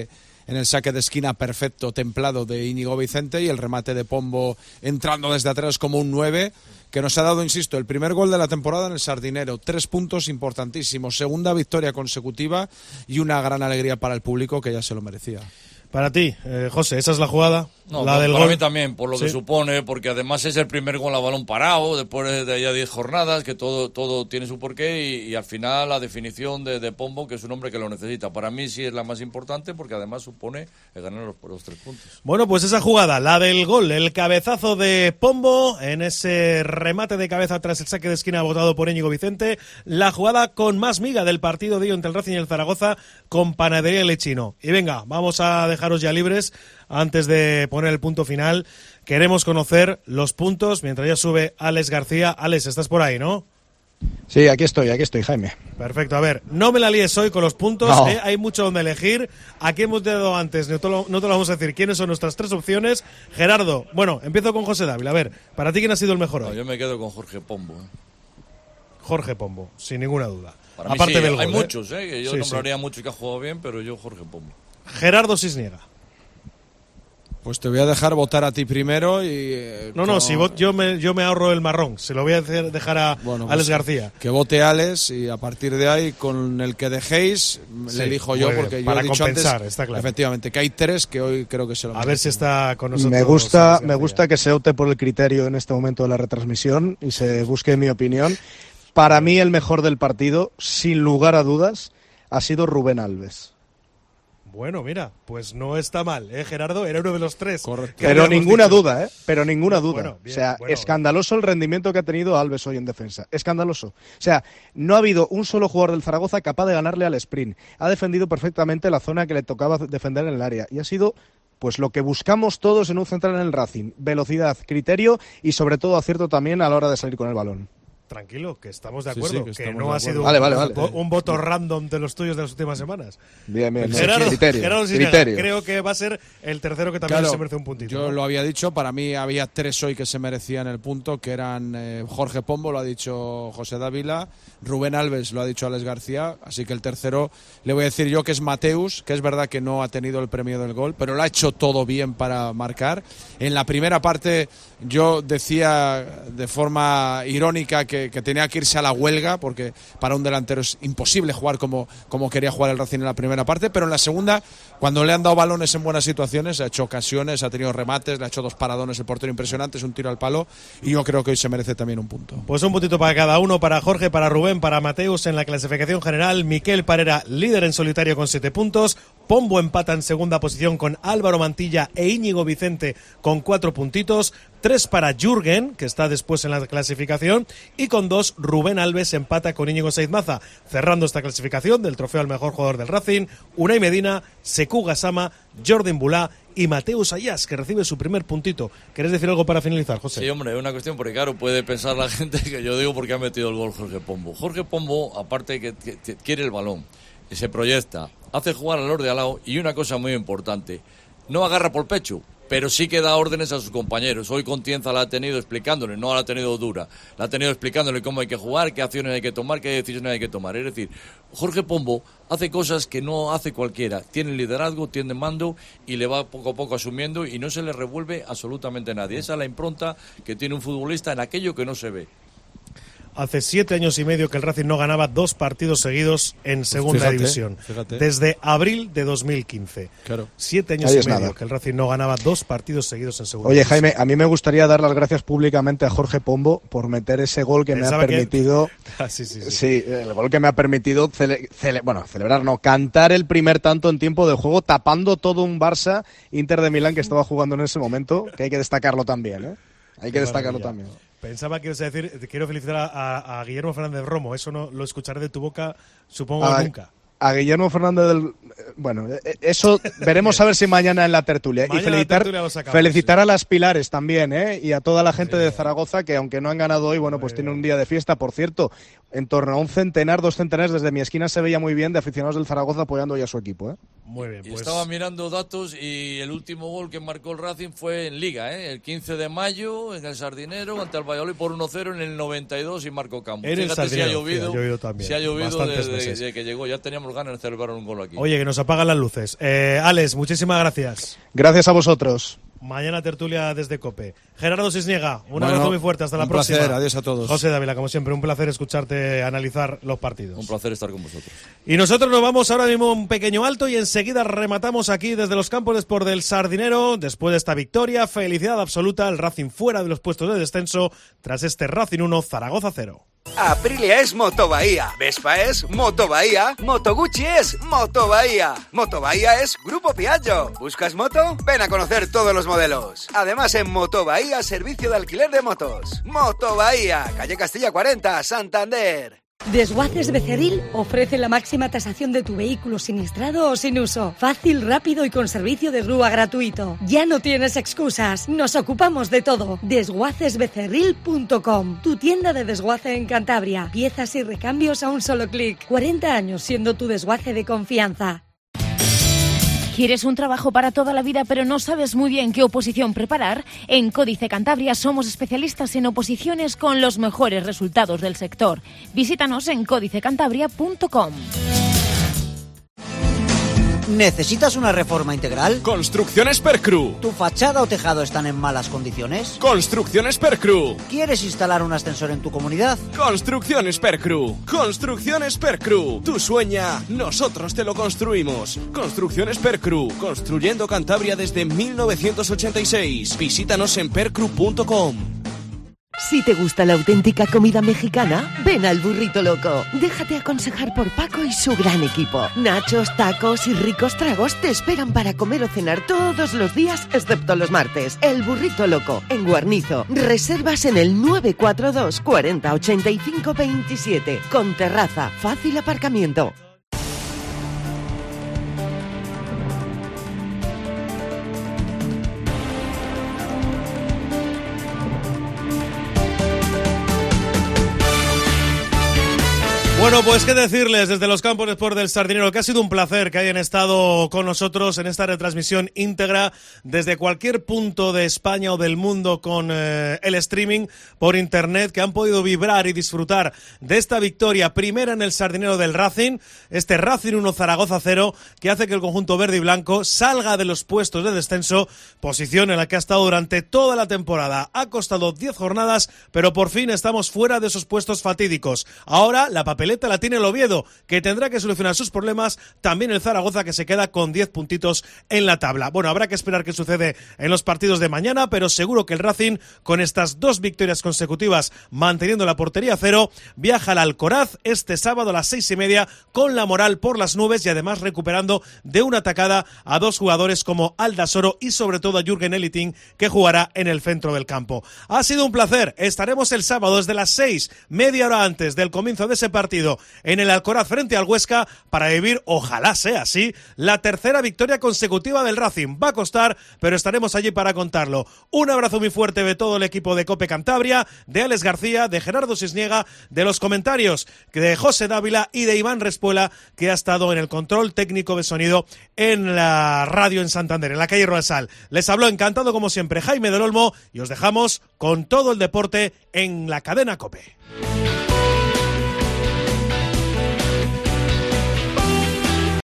en el saque de esquina perfecto, templado de Íñigo Vicente, y el remate de Pombo entrando desde atrás como un nueve, que nos ha dado, insisto, el primer gol de la temporada en el Sardinero. Tres puntos importantísimos, segunda victoria consecutiva y una gran alegría para el público que ya se lo merecía. Para ti, eh, José, ¿esa es la jugada? No, la del para gol. mí también, por lo ¿Sí? que supone, porque además es el primer gol a balón parado, después de ya diez jornadas, que todo todo tiene su porqué, y, y al final la definición de, de Pombo, que es un hombre que lo necesita. Para mí sí es la más importante, porque además supone el ganar los, los tres puntos. Bueno, pues esa jugada, la del gol, el cabezazo de Pombo, en ese remate de cabeza tras el saque de esquina votado por Íñigo Vicente, la jugada con más miga del partido de hoy entre el Racing y el Zaragoza, con Panadería Lechino. Y venga, vamos a dejaros ya libres. Antes de poner el punto final, queremos conocer los puntos mientras ya sube Alex García. Alex, estás por ahí, ¿no? Sí, aquí estoy, aquí estoy, Jaime. Perfecto, a ver, no me la líes hoy con los puntos, no. ¿eh? Hay mucho donde elegir. Aquí hemos dado antes, no te, lo, no te lo vamos a decir, quiénes son nuestras tres opciones. Gerardo, bueno, empiezo con José Dávila. A ver, ¿para ti quién ha sido el mejor hoy? No, yo me quedo con Jorge Pombo. ¿eh? Jorge Pombo, sin ninguna duda. Para mí Aparte sí, del hay gol, muchos, ¿eh? ¿eh? Que yo Sí, nombraría sí. muchos que ha jugado bien, pero yo Jorge Pombo. Gerardo Cisniega. Pues te voy a dejar votar a ti primero y... Eh, no, no, con... si vot, yo, me, yo me ahorro el marrón. Se lo voy a hacer, dejar a bueno, pues Alex García. Que vote Alex y a partir de ahí, con el que dejéis, sí, le elijo yo porque para yo he dicho compensar, antes, está claro. Efectivamente, que hay tres que hoy creo que se lo merecen. A ver si está con nosotros. Me gusta, me gusta que se opte por el criterio en este momento de la retransmisión y se busque mi opinión. Para mí el mejor del partido, sin lugar a dudas, ha sido Rubén Alves. Bueno, mira, pues no está mal, ¿eh, Gerardo? Era uno de los tres. Correcto. Pero ninguna dicho. duda, ¿eh? Pero ninguna duda. Bueno, bien, o sea, bueno, escandaloso el rendimiento que ha tenido Alves hoy en defensa. Escandaloso. O sea, no ha habido un solo jugador del Zaragoza capaz de ganarle al sprint. Ha defendido perfectamente la zona que le tocaba defender en el área. Y ha sido, pues, lo que buscamos todos en un central en el Racing. Velocidad, criterio y, sobre todo, acierto también a la hora de salir con el balón. Tranquilo, que estamos de acuerdo, sí, sí, que, que no ha sido vale, un, vale, vale. un voto random de los tuyos de las últimas semanas. Bien, bien, Gerardo, criterio, Gerardo Cisniega, criterio. Creo que va a ser el tercero que también claro, se merece un puntito. Yo ¿no? lo había dicho, para mí había tres hoy que se merecían el punto, que eran eh, Jorge Pombo, lo ha dicho José Dávila, Rubén Alves, lo ha dicho Alex García, así que el tercero le voy a decir yo que es Mateus, que es verdad que no ha tenido el premio del gol, pero lo ha hecho todo bien para marcar. En la primera parte yo decía de forma irónica que, que tenía que irse a la huelga, porque para un delantero es imposible jugar como, como quería jugar el Racing en la primera parte, pero en la segunda, cuando le han dado balones en buenas situaciones, ha hecho ocasiones, ha tenido remates, le ha hecho dos paradones el portero impresionantes, un tiro al palo, y yo creo que hoy se merece también un punto. Pues un puntito para cada uno, para Jorge, para Rubén, para Mateus en la clasificación general. Miquel Parera, líder en solitario con siete puntos. Pombo empata en segunda posición con Álvaro Mantilla e Íñigo Vicente con cuatro puntitos. Tres para Jürgen, que está después en la clasificación, y con dos Rubén Alves empata con Íñigo Saiz Maza. Cerrando esta clasificación del trofeo al mejor jugador del Racing, Unai Medina, Sekou Gassama, Jordan Bulá y Mateus Ayas, que recibe su primer puntito. ¿Querés decir algo para finalizar, José? Sí, hombre, es una cuestión porque, claro, puede pensar la gente que yo digo porque ha metido el gol Jorge Pombo. Jorge Pombo, aparte que, que, que quiere el balón, se proyecta, hace jugar al de al lado, y una cosa muy importante, no agarra por pecho, pero sí que da órdenes a sus compañeros. Hoy con Tienza la ha tenido explicándole, no la ha tenido dura, la ha tenido explicándole cómo hay que jugar, qué acciones hay que tomar, qué decisiones hay que tomar. Es decir, Jorge Pombo hace cosas que no hace cualquiera, tiene liderazgo, tiene mando y le va poco a poco asumiendo y no se le revuelve absolutamente nadie. Esa es la impronta que tiene un futbolista en aquello que no se ve. Hace siete años y medio que el Racing no ganaba dos partidos seguidos en segunda fíjate, división. Fíjate. Desde abril de dos mil quince. Claro. Siete años Ahí y es medio nada. que el Racing no ganaba dos partidos seguidos en segunda Oye, división. Jaime, a mí me gustaría dar las gracias públicamente a Jorge Pombo por meter ese gol que Pensaba me ha permitido... Que... Ah, sí, sí, sí. sí, el gol que me ha permitido cele... Cele... bueno, celebrar, no, cantar el primer tanto en tiempo de juego, tapando todo un Barça Inter de Milán que estaba jugando en ese momento, que hay que destacarlo también, ¿eh? Hay que Qué destacarlo maravilla. también. Pensaba que ibas a decir, te quiero felicitar a, a, a Guillermo Fernández Romo. Eso no lo escucharé de tu boca, supongo, a, nunca. A Guillermo Fernández del... Bueno, eso veremos a ver si mañana en la tertulia. Mañana y felicitar, la tertulia lo sacamos, felicitar sí. a las Pilares también, ¿eh? Y a toda la gente sí, de Zaragoza que, aunque no han ganado hoy, bueno, pues tienen un día de fiesta. Por cierto, en torno a un centenar, dos centenares, desde mi esquina se veía muy bien de aficionados del Zaragoza apoyando ya a su equipo, ¿eh? Muy bien, Y pues... estaba mirando datos y el último gol que marcó el Racing fue en Liga, ¿eh? El quince de mayo en el Sardinero ante el Valladolid por uno cero en el noventa y dos y marcó Campos. En el Fíjate si ha Sardinero, llovido, sí, ha llovido también, si ha llovido bastantes desde, meses. desde que llegó. Ya teníamos ganas de celebrar un gol aquí. Oye, que nos apagan las luces. Eh, Alex, muchísimas gracias. Gracias a vosotros. Mañana tertulia desde COPE. Gerardo Cisniega, un bueno, abrazo muy fuerte, hasta la un próxima. Placer, adiós a todos. José Dávila, como siempre, un placer escucharte analizar los partidos. Un placer estar con vosotros. Y nosotros nos vamos ahora mismo a un pequeño alto y enseguida rematamos aquí desde los campos de Sport del Sardinero. Después de esta victoria, felicidad absoluta, el Racing fuera de los puestos de descenso tras este Racing uno, Zaragoza cero. Aprilia es Moto Bahía, Vespa es Moto Bahía, Moto Gucci es Moto Bahía, Moto Bahía es Grupo Piaggio. ¿Buscas moto? Ven a conocer todos los modelos. Además en Moto Bahía, servicio de alquiler de motos. Moto Bahía, calle Castilla cuarenta, Santander. Desguaces Becerril ofrece la máxima tasación de tu vehículo siniestrado o sin uso. Fácil, rápido y con servicio de grúa gratuito. Ya no tienes excusas, nos ocupamos de todo. desguaces becerril punto com, tu tienda de desguace en Cantabria. Piezas y recambios a un solo clic. cuarenta años siendo tu desguace de confianza. ¿Quieres un trabajo para toda la vida pero no sabes muy bien qué oposición preparar? En Códice Cantabria somos especialistas en oposiciones con los mejores resultados del sector. Visítanos en códice cantabria punto com. ¿Necesitas una reforma integral? Construcciones Percru. ¿Tu fachada o tejado están en malas condiciones? Construcciones Percru. ¿Quieres instalar un ascensor en tu comunidad? Construcciones Percru. Construcciones Percru. Tú sueña, nosotros te lo construimos. Construcciones Percru. Construyendo Cantabria desde mil novecientos ochenta y seis. Visítanos en percru punto com. Si te gusta la auténtica comida mexicana, ven al Burrito Loco. Déjate aconsejar por Paco y su gran equipo. Nachos, tacos y ricos tragos te esperan para comer o cenar todos los días, excepto los martes. El Burrito Loco, en Guarnizo. Reservas en el nueve cuatro dos, cuarenta, ochenta y cinco, veintisiete. Con terraza, fácil aparcamiento. Bueno, pues qué decirles desde los campos de Sport del Sardinero, que ha sido un placer que hayan estado con nosotros en esta retransmisión íntegra desde cualquier punto de España o del mundo con eh, el streaming por internet, que han podido vibrar y disfrutar de esta victoria primera en el Sardinero del Racing, este Racing uno Zaragoza cero, que hace que el conjunto verde y blanco salga de los puestos de descenso, posición en la que ha estado durante toda la temporada. Ha costado diez jornadas, pero por fin estamos fuera de esos puestos fatídicos. Ahora la papeleta la tiene el Oviedo, que tendrá que solucionar sus problemas, también el Zaragoza, que se queda con diez puntitos en la tabla. Bueno, habrá que esperar qué sucede en los partidos de mañana, pero seguro que el Racing, con estas dos victorias consecutivas, manteniendo la portería a cero, viaja al Alcoraz este sábado a las seis y media, con la moral por las nubes y además recuperando de una atacada a dos jugadores como Aldasoro y sobre todo a Jürgen Eliting, que jugará en el centro del campo. Ha sido un placer, estaremos el sábado desde las seis, media hora antes del comienzo de ese partido, en el Alcoraz frente al Huesca, para vivir, ojalá sea así, la tercera victoria consecutiva del Racing. Va a costar, pero estaremos allí para contarlo. Un abrazo muy fuerte de todo el equipo de COPE Cantabria, de Alex García, de Gerardo Cisniega, de los comentarios de José Dávila y de Iván Respuela, que ha estado en el control técnico de sonido en la radio en Santander, en la calle Roalsal. Les habló encantado como siempre Jaime del Olmo y os dejamos con todo el deporte en la cadena COPE.